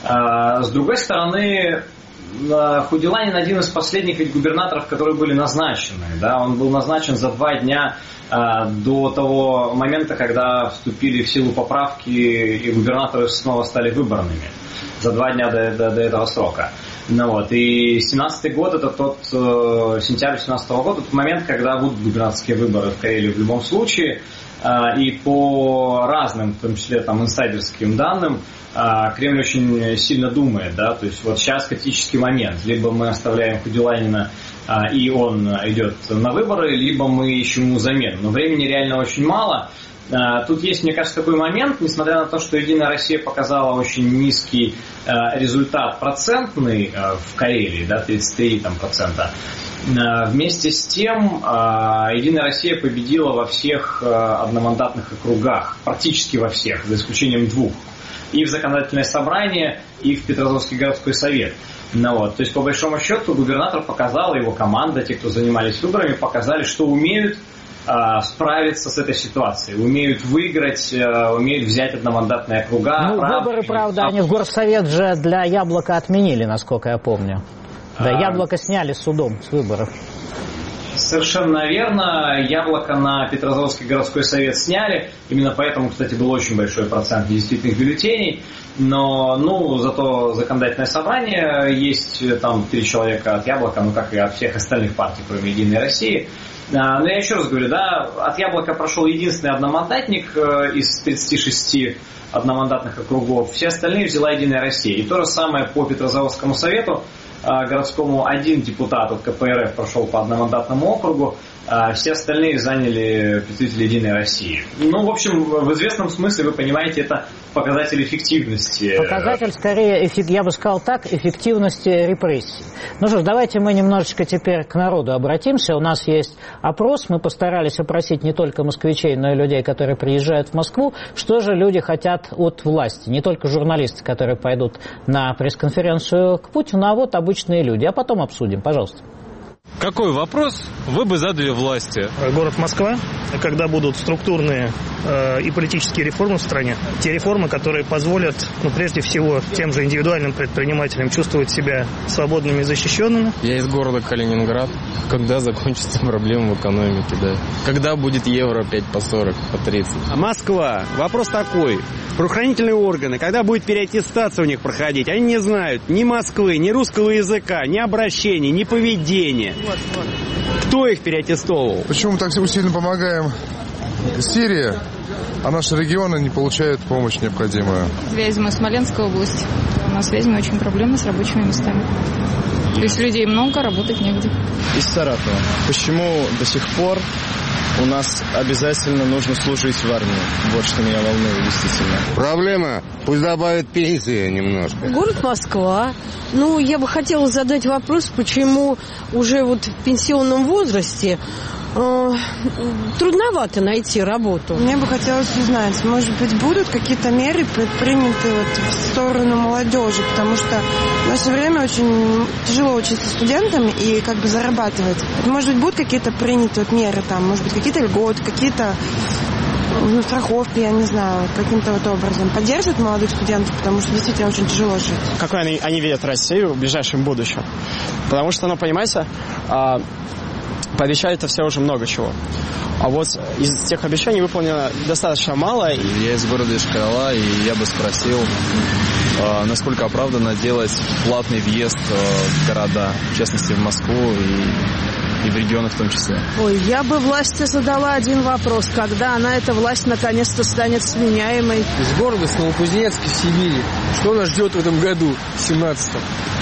С другой стороны, Худилайнин один из последних ведь губернаторов, которые были назначены. Да? Он был назначен за два дня э, до того момента, когда вступили в силу поправки и губернаторы снова стали выборными. За два дня до, до, до этого срока. Ну, вот. И семнадцатый год, это тот э, сентябрь семнадцатого года, тот момент, когда будут губернаторские выборы в Карелии в любом случае. Э, и по разным, в том числе там, инсайдерским данным, Кремль очень сильно думает, да, то есть вот сейчас критический момент. Либо мы оставляем Худилайнина, и он идет на выборы, либо мы ищем ему замену. Но времени реально очень мало. Тут есть, мне кажется, такой момент, несмотря на то, что Единая Россия показала очень низкий результат процентный в Карелии, да, тридцать три процента. Вместе с тем Единая Россия победила во всех одномандатных округах, практически во всех, за исключением двух. И в законодательное собрание, и в Петрозаводский городской совет. Ну, вот. То есть, по большому счету, губернатор показал, его команда, те, кто занимались выборами, показали, что умеют э, справиться с этой ситуацией. Умеют выиграть, э, умеют взять одномандатные округа. Ну, прав... выборы, правда, они в горсовет же для Яблока отменили, насколько я помню. Да, а... Яблоко сняли судом с выборов. Совершенно верно. Яблоко на Петрозаводский городской совет сняли. Именно поэтому, кстати, был очень большой процент недействительных бюллетеней. Но, ну, зато законодательное собрание есть там три человека от Яблока, ну, как и от всех остальных партий, кроме Единой России. Но я еще раз говорю, да, от Яблока прошел единственный одномандатник из тридцати шести одномандатных округов. Все остальные взяла Единая Россия. И то же самое по Петрозаводскому совету городскому. Один депутат от ка пэ эр эф прошел по одномандатному округу, а все остальные заняли представители Единой России. Ну, в общем, в известном смысле, вы понимаете, это показатель эффективности. Показатель, скорее, я бы сказал так, эффективности репрессий. Ну что ж, давайте мы немножечко теперь к народу обратимся. У нас есть опрос, мы постарались опросить не только москвичей, но и людей, которые приезжают в Москву. Что же люди хотят от власти? Не только журналисты, которые пойдут на пресс-конференцию к Путину, а вот обычные люди. А потом обсудим, пожалуйста. Какой вопрос вы бы задали власти? Город Москва, когда будут структурные э, и политические реформы в стране, те реформы, которые позволят, ну, прежде всего, тем же индивидуальным предпринимателям чувствовать себя свободными и защищенными. Я из города Калининград. Когда закончатся проблемы в экономике, да? Когда будет евро пять по сорок, по тридцать? Москва. Вопрос такой. Правоохранительные органы, когда будет переаттестация у них проходить, они не знают ни Москвы, ни русского языка, ни обращения, ни поведения. Вот, вот. Кто их переаттестовывал? Почему мы так усиленно помогаем Сирии, а наши регионы не получают помощь необходимую? Вязьма, Смоленская область. У нас в Вязьме очень проблемы с рабочими местами. То есть людей много, работать негде. Из Саратова. Почему до сих пор у нас обязательно нужно служить в армии? Вот что меня волнует действительно. Проблема, пусть добавят пенсии немножко. Город Москва. Ну, я бы хотела задать вопрос, почему уже вот в пенсионном возрасте э, трудновато найти работу. Мне бы хотелось узнать, может быть, будут какие-то меры предприняты вот в сторону молодежи, потому что в наше время очень тяжело учиться студентам и как бы зарабатывать. Вот, может быть, будут какие-то приняты вот меры, там, может быть, какие-то льготы, какие-то ну, страховки, я не знаю, каким-то вот образом поддержат молодых студентов, потому что действительно очень тяжело жить. Какой они, они видят Россию в ближайшем будущем? Потому что, ну, понимаете, а, пообещали это все уже много чего. А вот из тех обещаний выполнено достаточно мало. Я из города Ишкарала, и я бы спросил, а, насколько оправданно делать платный въезд в города, в частности в Москву и... и в регионах в том числе. Ой, я бы власти задала один вопрос. Когда она, эта власть, наконец-то станет сменяемой? Из города с Новокузнецка в Сибири. Что нас ждет в этом году, в семнадцатом?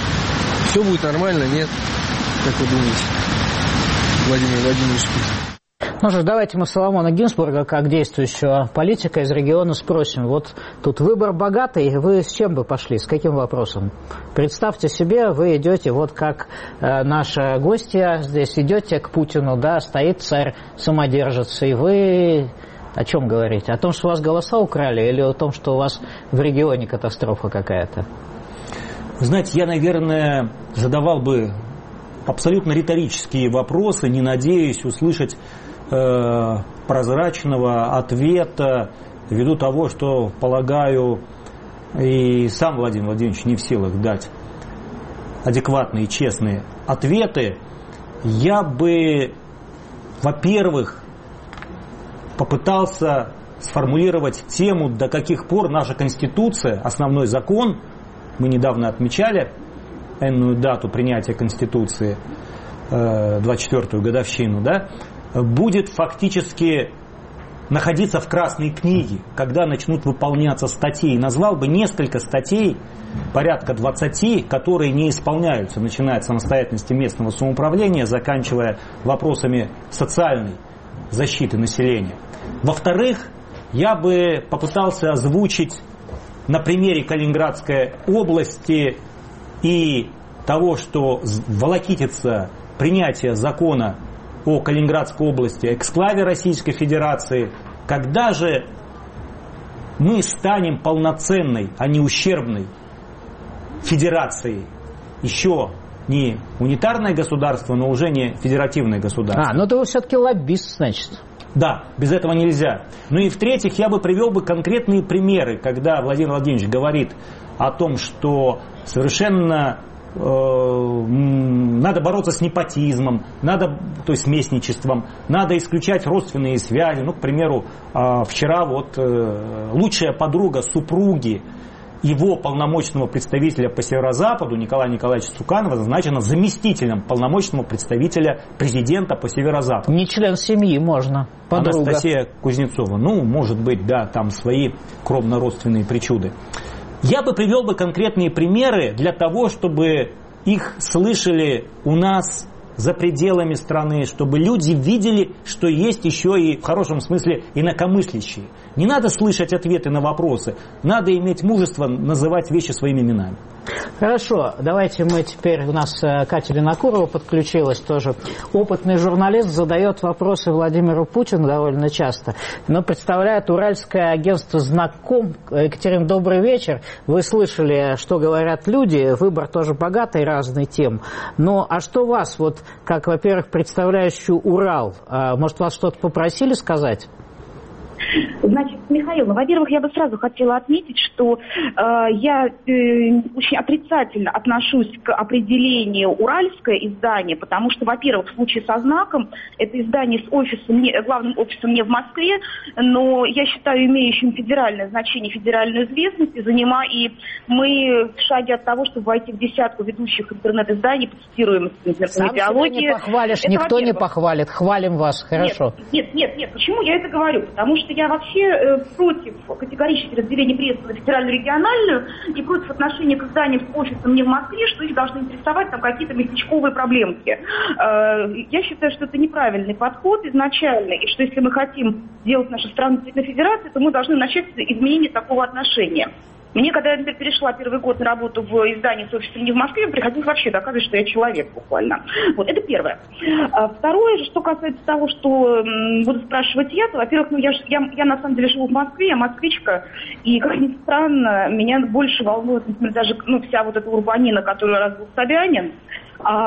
Все будет нормально, нет? Как вы думаете, Владимир Владимирович? Ну же, давайте мы Соломона Гинзбурга, как действующего политика из региона, спросим. Вот тут выбор богатый, вы с чем бы пошли, с каким вопросом? Представьте себе, вы идете, вот как э, наша гостья здесь, идете к Путину, да, стоит царь самодержец, и вы о чем говорите? О том, что у вас голоса украли, или о том, что у вас в регионе катастрофа какая-то? Вы знаете, я, наверное, задавал бы абсолютно риторические вопросы, не надеясь услышать прозрачного ответа, ввиду того, что, полагаю, и сам Владимир Владимирович не в силах дать адекватные и честные ответы, я бы, во-первых, попытался сформулировать тему, до каких пор наша Конституция, основной закон, мы недавно отмечали энную дату принятия Конституции, двадцать четвёртую годовщину, да, будет фактически находиться в Красной книге, когда начнут выполняться статьи. Назвал бы несколько статей, порядка двадцати, которые не исполняются, начиная от самостоятельности местного самоуправления, заканчивая вопросами социальной защиты населения. Во-вторых, я бы попытался озвучить на примере Калининградской области и того, что волокитится принятие закона о Калининградской области, эксклаве Российской Федерации, когда же мы станем полноценной, а не ущербной федерацией, еще не унитарное государство, но уже не федеративное государство. А, ну то вы все-таки лоббист, значит. Да, без этого нельзя. Ну и в-третьих, я бы привел бы конкретные примеры, когда Владимир Владимирович говорит о том, что совершенно надо бороться с непотизмом, надо, то есть местничеством, надо исключать родственные связи. Ну, к примеру, вчера вот лучшая подруга супруги его полномочного представителя по Северо-Западу Николая Николаевича Цуканова назначена заместителем полномочного представителя президента по Северо-Западу. Не член семьи, можно. Подруга. Анастасия Кузнецова. Ну, может быть, да, там свои кровно-родственные причуды. Я бы привел бы конкретные примеры для того, чтобы их слышали у нас за пределами страны, чтобы люди видели, что есть еще и в хорошем смысле инакомыслящие. Не надо слышать ответы на вопросы, надо иметь мужество называть вещи своими именами. Хорошо, давайте мы теперь, у нас Катя Винокурова подключилась тоже. Опытный журналист задает вопросы Владимиру Путину довольно часто. Но представляет Уральское агентство «Знаком». Екатерина, добрый вечер. Вы слышали, что говорят люди. Выбор тоже богатый, разный тем. Но а что вас, вот как, во-первых, представляющую Урал, может, вас что-то попросили сказать? Значит, Михаил, ну, во-первых, я бы сразу хотела отметить, что э, я э, очень отрицательно отношусь к определению «уральское издание», потому что, во-первых, в случае со «Знаком» это издание с офисом, не, главным офисом не в Москве, но я считаю имеющим федеральное значение, федеральную известность, и, занима, и мы в шаге от того, чтобы войти в десятку ведущих интернет-изданий по цитируемости медиалогии. Не похвалишь, это, никто не похвалит, хвалим вас, хорошо. Нет, нет, нет, нет, почему я это говорю? Потому что я вообще э, против категорически разделения прессы на федеральную и региональную и против отношения к изданиям с офисом не в Москве, что их должны интересовать там какие-то местечковые проблемки. Э, я считаю, что это неправильный подход изначально, и что если мы хотим сделать нашу страну действительно федерацией, то мы должны начать с изменения такого отношения. Мне, когда я, например, перешла первый год на работу в издании с офисом не в Москве, приходилось вообще доказывать, что я человек буквально. Вот, это первое. А второе же, что касается того, что м, буду спрашивать я, то, во-первых, ну, я, я, я на самом деле живу в Москве, я москвичка, и, как ни странно, меня больше волнует, например, даже ну, вся вот эта урбанина, которую развил Собянин, а,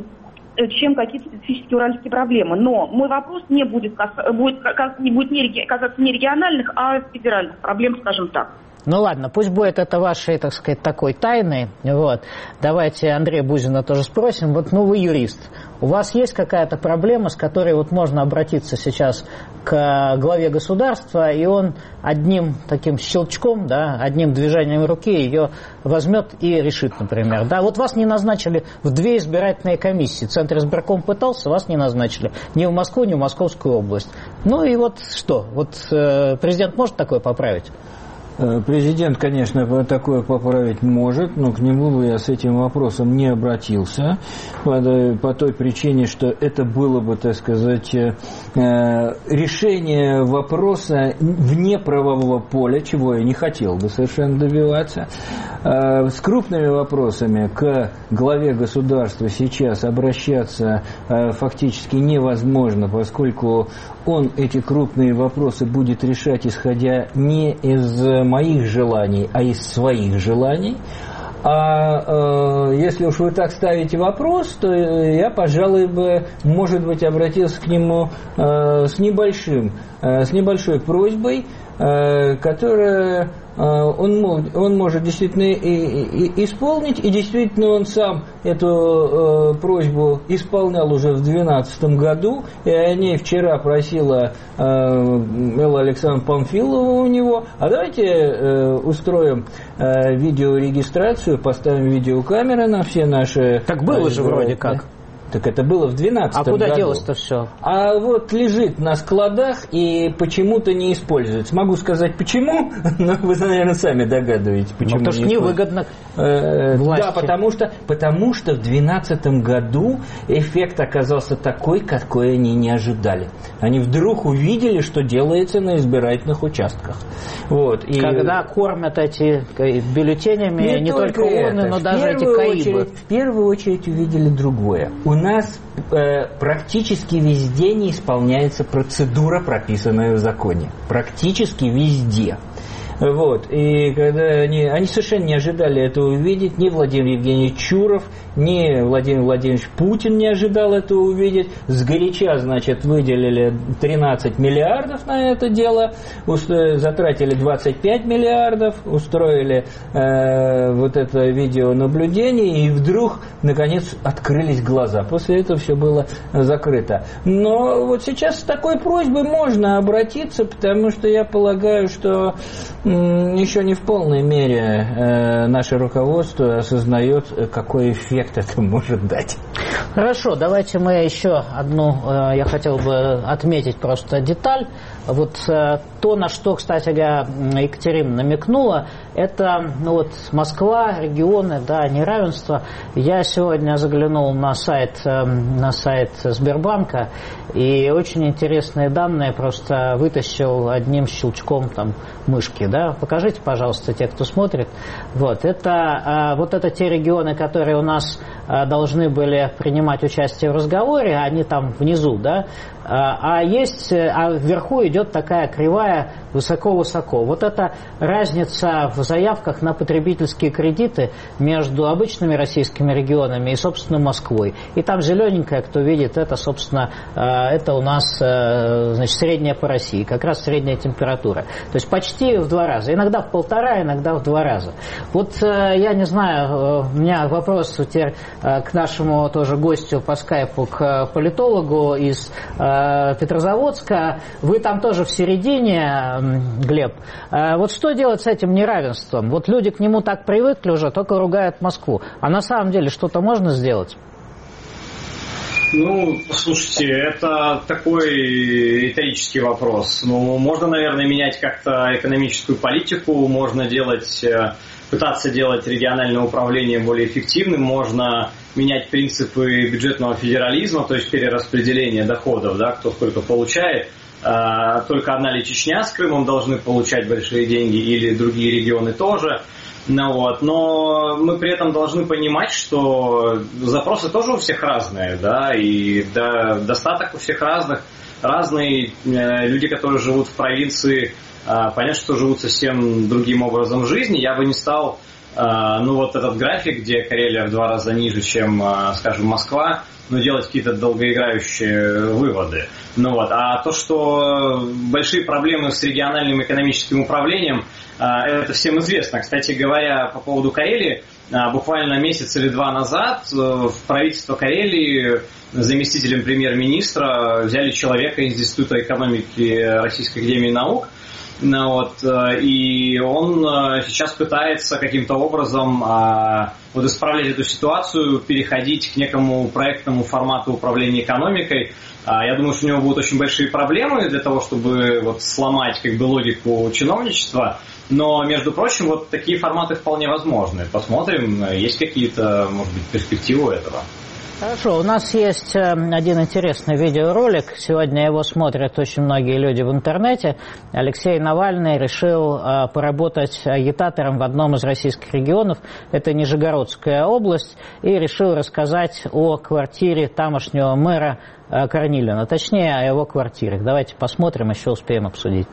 чем какие-то специфические уральские проблемы. Но мой вопрос не будет, каса, будет, не будет не, касаться не региональных, а федеральных проблем, скажем так. Ну ладно, пусть будет это вашей, так сказать, такой тайной. Вот. Давайте Андрея Бузина тоже спросим. Вот, ну, вы юрист. У вас есть какая-то проблема, с которой вот можно обратиться сейчас к главе государства, и он одним таким щелчком, да, одним движением руки ее возьмет и решит, например. Да, вот вас не назначили в две избирательные комиссии. Центр избирком пытался, вас не назначили. Ни в Москву, ни в Московскую область. Ну и вот что? Вот э, президент может такое поправить? Президент, конечно, такое поправить может, но к нему бы я с этим вопросом не обратился, по, по той причине, что это было бы, так сказать, решение вопроса вне правового поля, чего я не хотел бы совершенно добиваться. С крупными вопросами к главе государства сейчас обращаться фактически невозможно, поскольку он эти крупные вопросы будет решать, исходя не из моих желаний, а из своих желаний. А э, если уж вы так ставите вопрос, то я, пожалуй, бы, может быть, обратился к нему э, с небольшим, э, с небольшой просьбой, э, которая Он, он может действительно и, и, исполнить, и действительно он сам эту э, просьбу исполнял уже в две тысячи двенадцатом году, и о ней вчера просила э, Элла Александровна Памфилова у него. А давайте э, устроим э, видеорегистрацию, поставим видеокамеры на все наши... Так было же вроде как. Так это было в две тысячи двенадцатом году. А куда делось-то все? А вот лежит на складах и почему-то не используется. Могу сказать почему, но вы, наверное, сами догадываетесь, почему. Ну, потому что невыгодно э, власти. Да, потому что, потому что в две тысячи двенадцатом году эффект оказался такой, какой они не ожидали. Они вдруг увидели, что делается на избирательных участках. Вот, и когда кормят эти бюллетенями не, не только, только урны, но даже эти каибы. В первую очередь увидели другое. У нас э, практически везде не исполняется процедура, прописанная в законе. Практически везде. Вот. И когда они, они совершенно не ожидали этого увидеть, ни Владимир Евгеньевич Чуров, ни Владимир Владимирович Путин не ожидал этого увидеть. Сгоряча, значит, выделили тринадцать миллиардов на это дело, затратили двадцать пять миллиардов, устроили э, вот это видеонаблюдение, и вдруг, наконец, открылись глаза. После этого все было закрыто. Но вот сейчас с такой просьбой можно обратиться, потому что я полагаю, что м, еще не в полной мере э, наше руководство осознает, какой эффект это может дать. Хорошо, давайте мы еще одну, э, я хотел бы отметить просто деталь. Вот э, то, на что, кстати говоря, Екатерина намекнула, это ну, вот, Москва, регионы, да, неравенство. Я сегодня заглянул на сайт, э, на сайт Сбербанка, и очень интересные данные просто вытащил одним щелчком там, мышки. Да? Покажите, пожалуйста, те, кто смотрит. Вот это, э, вот это те регионы, которые у нас э, должны были принимать участие в разговоре, они там внизу, да, а есть, а вверху идет такая кривая высоко-высоко. Вот эта разница в заявках на потребительские кредиты между обычными российскими регионами и, собственно, Москвой. И там зелененькое, кто видит, это, собственно, это у нас, значит, средняя по России, как раз средняя температура. То есть почти в два раза. Иногда в полтора, иногда в два раза. Вот я не знаю, у меня вопрос теперь к нашему тоже гостю по скайпу, к политологу из Петрозаводска. Вы там тоже в середине, Глеб. Вот что делать с этим неравенством? Вот люди к нему так привыкли уже, только ругают Москву. А на самом деле что-то можно сделать? Ну, слушайте, это такой риторический вопрос. Ну, можно, наверное, менять как-то экономическую политику, можно делать, пытаться делать региональное управление более эффективным, можно менять принципы бюджетного федерализма, то есть перераспределение доходов, да, кто сколько получает. Только одна ли Чечня с Крымом должны получать большие деньги или другие регионы тоже. Ну, вот. Но мы при этом должны понимать, что запросы тоже у всех разные, да, и да, достаток у всех разных. Разные э, люди, которые живут в провинции, э, понятно, что живут совсем другим образом жизни. Я бы не стал, э, ну вот этот график, где Карелия в два раза ниже, чем, э, скажем, Москва, ну, делать какие-то долгоиграющие выводы. Ну, вот. А то, что большие проблемы с региональным экономическим управлением, это всем известно. Кстати говоря, по поводу Карелии, буквально месяц или два назад в правительство Карелии заместителем премьер-министра взяли человека из Института экономики Российской академии наук. Ну, вот, и он сейчас пытается каким-то образом вот, исправлять эту ситуацию, переходить к некому проектному формату управления экономикой. Я думаю, что у него будут очень большие проблемы для того, чтобы вот, сломать как бы, логику чиновничества. Но, между прочим, вот такие форматы вполне возможны. Посмотрим, есть какие-то, может быть, перспективы у этого. Хорошо, у нас есть один интересный видеоролик. Сегодня его смотрят очень многие люди в интернете. Алексей Навальный решил поработать агитатором в одном из российских регионов. Это Нижегородская область. И решил рассказать о квартире тамошнего мэра Корнилина. Точнее, о его квартире. Давайте посмотрим, еще успеем обсудить.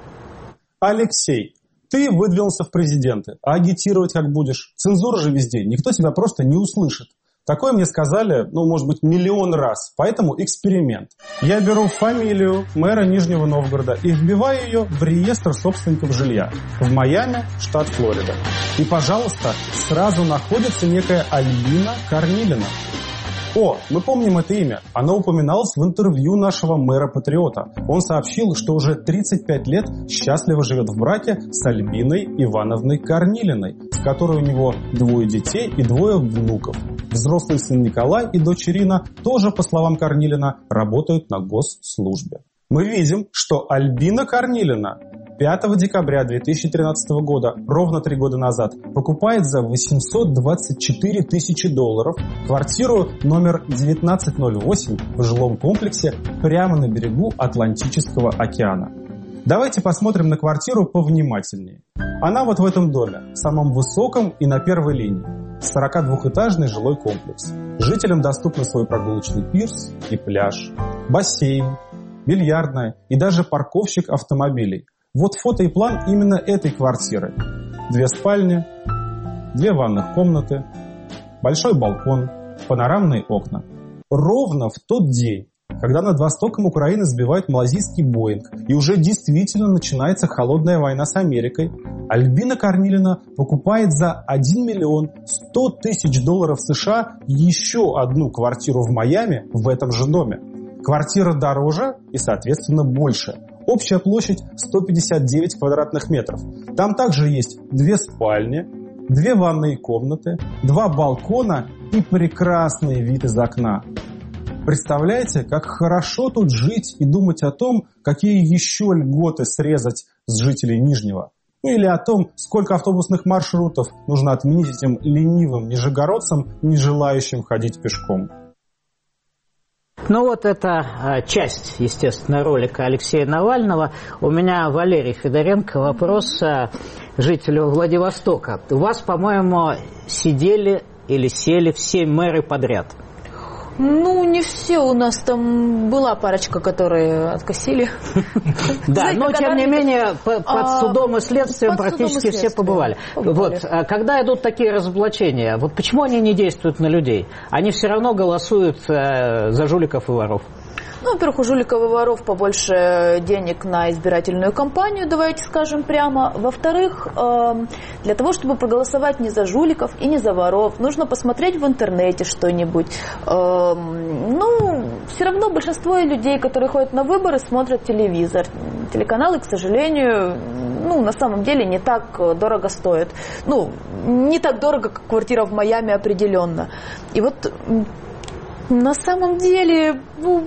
Алексей, ты выдвинулся в президенты. А агитировать как будешь? Цензура же везде. Никто тебя просто не услышит. Такое мне сказали, ну, может быть, миллион раз. Поэтому эксперимент. Я беру фамилию мэра Нижнего Новгорода и вбиваю ее в реестр собственников жилья. В Майами, штат Флорида. И, пожалуйста, сразу находится некая Альбина Корнилина. О, мы помним это имя. Оно упоминалось в интервью нашего мэра-патриота. Он сообщил, что уже тридцать пять лет счастливо живет в браке с Альбиной Ивановной Корнилиной, с которой у него двое детей и двое внуков. Взрослый сын Николай и дочь Ирина тоже, по словам Корнилина, работают на госслужбе. Мы видим, что Альбина Корнилина пятого декабря две тысячи тринадцатого года, ровно три года назад, покупает за восемьсот двадцать четыре тысячи долларов квартиру номер девятнадцать ноль восемь в жилом комплексе прямо на берегу Атлантического океана. Давайте посмотрим на квартиру повнимательнее. Она вот в этом доме, самом высоком и на первой линии. сорокадвухэтажный жилой комплекс. Жителям доступны свой прогулочный пирс и пляж, бассейн, бильярдная и даже парковщик автомобилей. Вот фото и план именно этой квартиры. Две спальни, две ванных комнаты, большой балкон, панорамные окна. Ровно в тот день, когда над востоком Украины сбивают малазийский Боинг, и уже действительно начинается холодная война с Америкой, Альбина Корнилина покупает за один миллион сто тысяч долларов США еще одну квартиру в Майами в этом же доме. Квартира дороже и, соответственно, больше. Общая площадь сто пятьдесят девять квадратных метров. Там также есть две спальни, две ванные комнаты, два балкона и прекрасный вид из окна. Представляете, как хорошо тут жить и думать о том, какие еще льготы срезать с жителей Нижнего. Ну или о том, сколько автобусных маршрутов нужно отменить этим ленивым нижегородцам, не желающим ходить пешком. Ну вот это часть, естественно, ролика Алексея Навального. У меня Валерий Федоренко, вопрос жителю Владивостока. У вас, по-моему, сидели или сели все мэры подряд? Ну, не все. У нас там была парочка, которые откосили. Да, но тем не менее под судом и следствием практически все побывали. Вот, когда идут такие разоблачения, вот почему они не действуют на людей? Они все равно голосуют за жуликов и воров. Ну, во-первых, у жуликов и воров побольше денег на избирательную кампанию, давайте скажем прямо. Во-вторых, для того, чтобы проголосовать не за жуликов и не за воров, нужно посмотреть в интернете что-нибудь. Ну, все равно большинство людей, которые ходят на выборы, смотрят телевизор. Телеканалы, к сожалению, ну, на самом деле не так дорого стоят. Ну, не так дорого, как квартира в Майами определенно. И вот на самом деле, ну,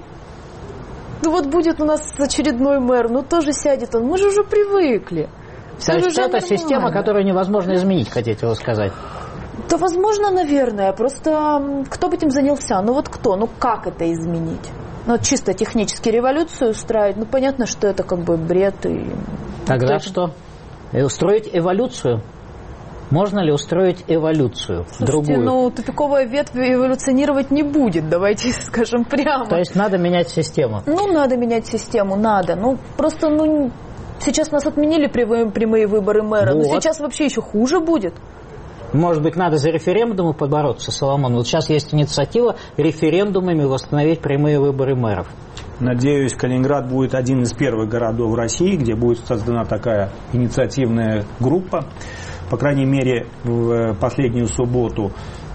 Ну вот будет у нас очередной мэр, ну тоже сядет он, мы же уже привыкли. То есть это система, которую невозможно изменить, хотите вы сказать? Да, возможно, наверное, просто кто бы этим занялся? Ну вот кто, ну как это изменить? Ну чисто технически революцию устраивать, ну понятно, что это как бы бред. И... Тогда что? Устроить эволюцию? Можно ли устроить эволюцию? Слушайте, другую? ну тупиковая ветвь эволюционировать не будет, давайте скажем прямо. То есть надо менять систему? Ну, надо менять систему, надо. Ну, просто, ну, сейчас нас отменили прямые, прямые выборы мэра, вот. Но сейчас вообще еще хуже будет. Может быть, надо за референдумы побороться, Соломон? Вот сейчас есть инициатива референдумами восстановить прямые выборы мэров. Надеюсь, Калининград будет один из первых городов России, где будет создана такая инициативная группа. По крайней мере, в последнюю субботу,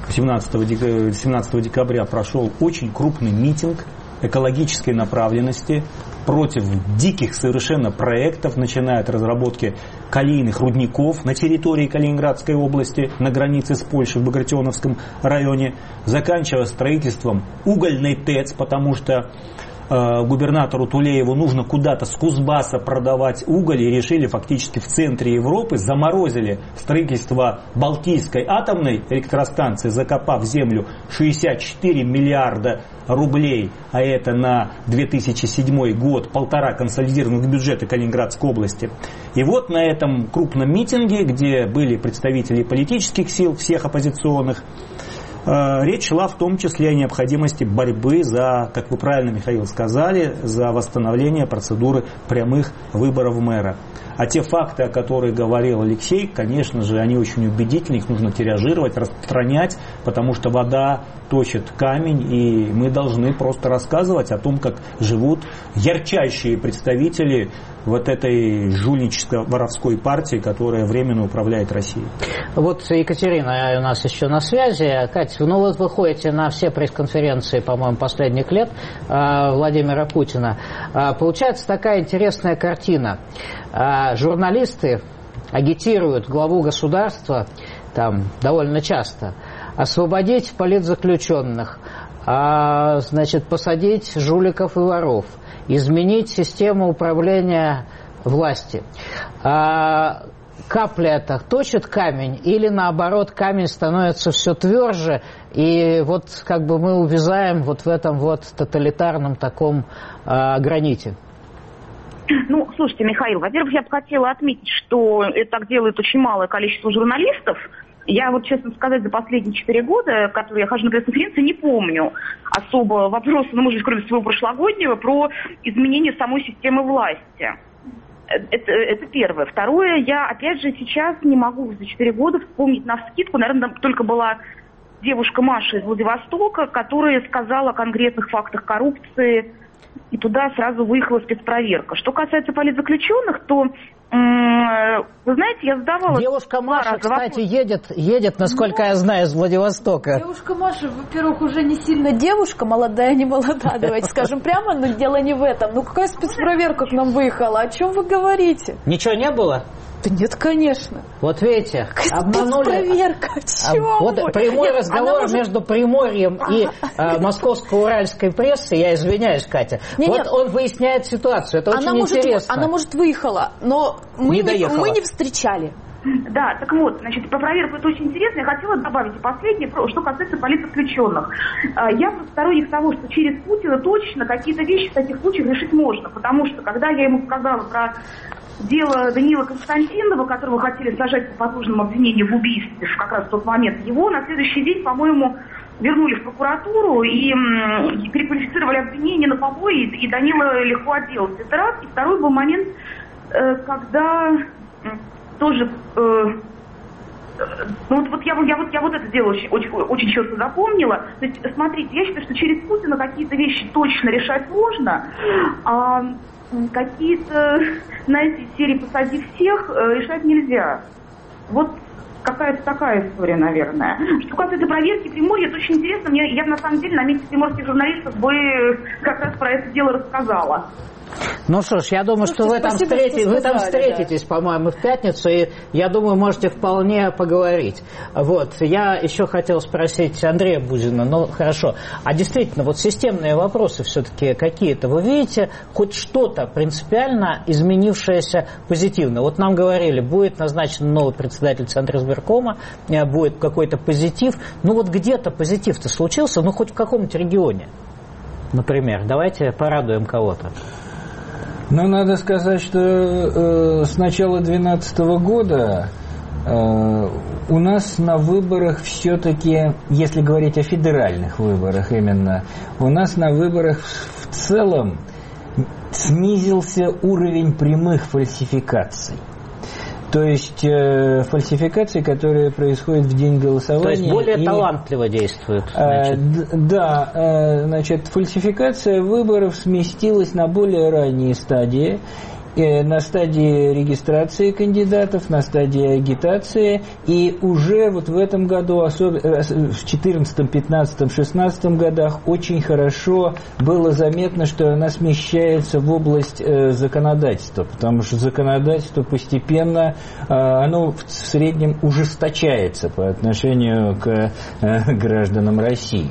семнадцатого декабря, прошел очень крупный митинг экологической направленности против диких совершенно проектов, начиная от разработки калийных рудников на территории Калининградской области, на границе с Польшей в Багратионовском районе, заканчивая строительством угольной ТЭЦ, потому что губернатору Тулееву нужно куда-то с Кузбасса продавать уголь, и решили фактически в центре Европы, заморозили строительство Балтийской атомной электростанции, закопав в землю шестьдесят четыре миллиарда рублей, а это на две тысячи седьмой год полтора консолидированных бюджета Калининградской области. И вот на этом крупном митинге, где были представители политических сил, всех оппозиционных, речь шла в том числе о необходимости борьбы за, как вы правильно, Михаил, сказали, за восстановление процедуры прямых выборов мэра. А те факты, о которых говорил Алексей, конечно же, они очень убедительны, их нужно тиражировать, распространять, потому что вода точит камень, и мы должны просто рассказывать о том, как живут ярчайшие представители вот этой жульническо-воровской партии, которая временно управляет Россией. Вот Екатерина у нас еще на связи. Катя, ну вот вы ходите на все пресс-конференции, по-моему, последних лет Владимира Путина. Получается такая интересная картина. Журналисты агитируют главу государства там довольно часто освободить политзаключенных, значит, посадить жуликов и воров, изменить систему управления власти. Капля это точит камень, или наоборот камень становится все тверже, и вот как бы мы увязаем вот в этом вот тоталитарном таком а, граните? Ну, слушайте, Михаил, во-первых, я бы хотела отметить, что это так делает очень малое количество журналистов. Я вот, честно сказать, за последние четыре года, которые я хожу на пресс-конференции, не помню особо вопроса, ну, может быть, кроме своего прошлогоднего, про изменение самой системы власти. Это, это первое. Второе, я, опять же, сейчас не могу за четыре года вспомнить навскидку. Наверное, там только была девушка Маша из Владивостока, которая сказала о конкретных фактах коррупции, и туда сразу выехала спецпроверка. Что касается политзаключенных, то, вы знаете, я задавала... Девушка Маша, кстати, едет, едет, насколько я знаю, из Владивостока. Девушка Маша, во-первых, уже не сильно девушка, молодая, не молодая, давайте скажем прямо, но дело не в этом. Ну какая спецпроверка к нам выехала? О чем вы говорите? Ничего не было? Да нет, конечно. Вот видите, обманули. Проверка, а, вот прямой нет, разговор может... между Приморьем и э, московско-уральской прессой, я извиняюсь, Катя, нет, вот нет. он выясняет ситуацию, это она очень может, интересно. Она, может, выехала, но мы не, не, мы не встречали. Да, так вот, значит, по проверку это очень интересно. Я хотела добавить и последнее, что касается политзаключенных. Я сторонник того, что через Путина точно какие-то вещи в таких случаях решить можно, потому что, когда я ему сказала про дело Даниила Константинова, которого хотели сажать по послужному обвинению в убийстве как раз в тот момент, его на следующий день, по-моему, вернули в прокуратуру и, и переквалифицировали обвинение на побои, и, и Данила легко отделался. Это раз. И второй был момент, э, когда э, тоже... Э, ну вот, вот, я, я, вот я вот это дело очень, очень, очень четко запомнила. То есть, смотрите, я считаю, что через Путина какие-то вещи точно решать можно, а какие-то, знаете, серии «посади всех» решать нельзя. Вот какая-то такая история, наверное. Что касается проверки Приморья, это очень интересно. Мне, я, на самом деле, на месте приморских журналистов бы как раз про это дело рассказала. Ну что ж, я думаю, Слушайте, что вы там, встрети... что вы там встретитесь, да. по-моему, в пятницу, и я думаю, можете вполне поговорить. Вот. Я еще хотел спросить Андрея Бузина, ну хорошо, а действительно, вот системные вопросы все-таки какие-то, вы видите хоть что-то принципиально изменившееся позитивно? Вот нам говорили, будет назначен новый председатель Центризбиркома, будет какой-то позитив, ну вот где-то позитив-то случился, ну хоть в каком-нибудь регионе, например, давайте порадуем кого-то. Ну, надо сказать, что э, с начала две тысячи двенадцатого года э, у нас на выборах все-таки, если говорить о федеральных выборах именно, у нас на выборах в целом снизился уровень прямых фальсификаций. То есть э, фальсификации, которые происходят в день голосования. То есть более и, талантливо действуют. Э, да, э, значит, фальсификация выборов сместилась на более ранние стадии. На стадии регистрации кандидатов, на стадии агитации, и уже вот в этом году, особенно в четырнадцатом, пятнадцатом, шестнадцатом годах, очень хорошо было заметно, что она смещается в область э, законодательства, потому что законодательство постепенно, э, оно в среднем ужесточается по отношению к э, гражданам России.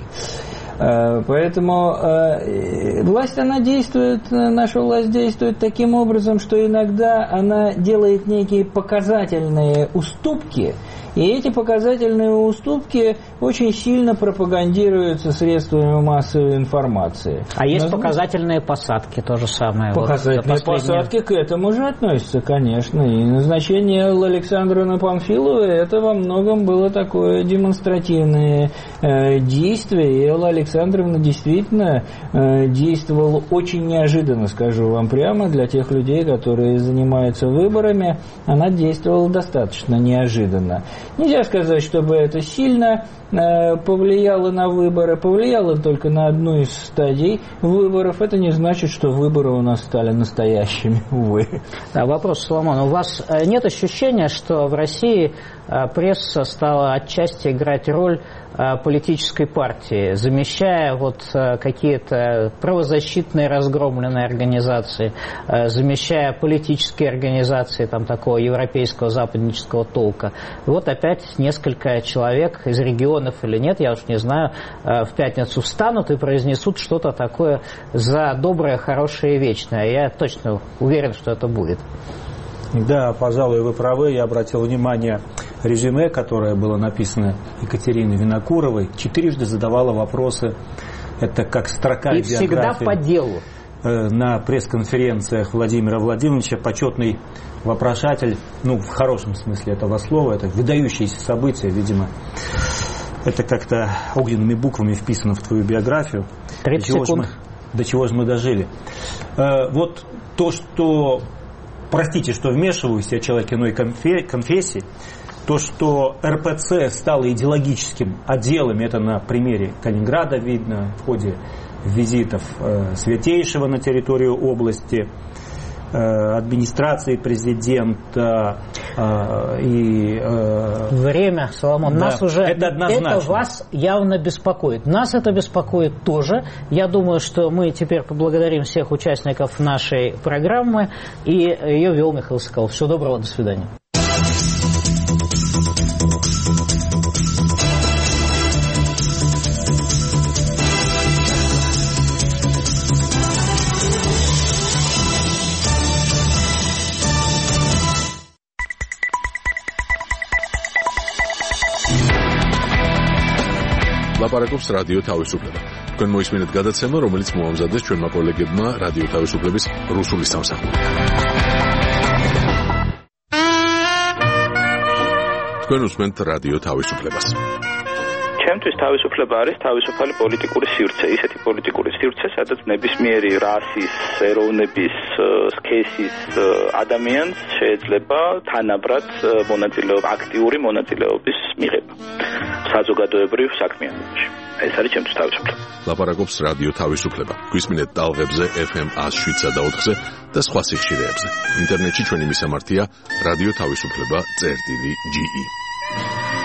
Поэтому э, власть, она действует, наша власть действует таким образом, что иногда она делает некие показательные уступки, и эти показательные уступки очень сильно пропагандируются средствами массовой информации. А есть Но, показательные посадки, то же самое. Показательные вот посадки к этому же относятся, конечно. И назначение Аллы Александровны Памфиловой, это во многом было такое демонстративное э, действие. И Алла Александровна действительно э, действовала очень неожиданно, скажу вам прямо, для тех людей, которые занимаются выборами, она действовала достаточно неожиданно. Нельзя сказать, чтобы это сильно э, повлияло на выборы. Повлияло только на одну из стадий выборов. Это не значит, что выборы у нас стали настоящими, увы. Да, вопрос, Соломон. У вас нет ощущения, что в России пресса стала отчасти играть роль политической партии, замещая вот какие-то правозащитные разгромленные организации, замещая политические организации там, такого европейского западнического толка. И вот опять несколько человек из регионов или нет, я уж не знаю, в пятницу встанут и произнесут что-то такое за доброе, хорошее и вечное. Я точно уверен, что это будет. Да, пожалуй, вы правы. Я обратил внимание, резюме, которое было написано Екатериной Винокуровой, четырежды задавала вопросы. Это как строка и всегда по делу. На пресс-конференциях Владимира Владимировича почетный вопрошатель, ну, в хорошем смысле этого слова, это выдающееся событие, видимо. Это как-то огненными буквами вписано в твою биографию. тридцать секунд. До чего же мы дожили. Вот то, что простите, что вмешиваюсь, я человек иной конфессии, то, что эр пэ цэ стало идеологическим отделом, это на примере Калининграда видно в ходе визитов э, Святейшего на территорию области, э, администрации президента э, и... Э, Время, Соломон, да, нас уже... Это однозначно. Это вас явно беспокоит. Нас это беспокоит тоже. Я думаю, что мы теперь поблагодарим всех участников нашей программы, и ее вел Михаил Соколов. Всего доброго, до свидания. ლაპარაკობს რადიო თავისუფლება. თქვენ მოისმინეთ გადაცემა, რომელიც მოამზადეს ჩვენმა კოლეგებმა რადიო თავისუფლების რუსული სამსახური. თქვენ უსმენთ რადიო თავისუფლებას. ჩემთვის თავისუფლება არის თავისუფალი პოლიტიკური სივრცე, ისეთი პოლიტიკური სივრცე, სადაც ნებისმიერი რასის, ეროვნების, სქესის ადამიანს შეიძლება თანაბრად მონაწილეობა, აქტიური მონაწილეობის მიღება საზოგადოებრივ საქმიანობაში. ეს არის ჩემთვის თავისუფლება. ლაპარაკობს რადიო თავისუფლება. გვისმინეთ ტალღებზე ეფ ემ ათს შვიდსა და ოთხზე და სხვა სიხშირეებზე. ინტერნეტში ჩვენი მისამართია რადიო თავისუფლება წერტილი ჯი ი.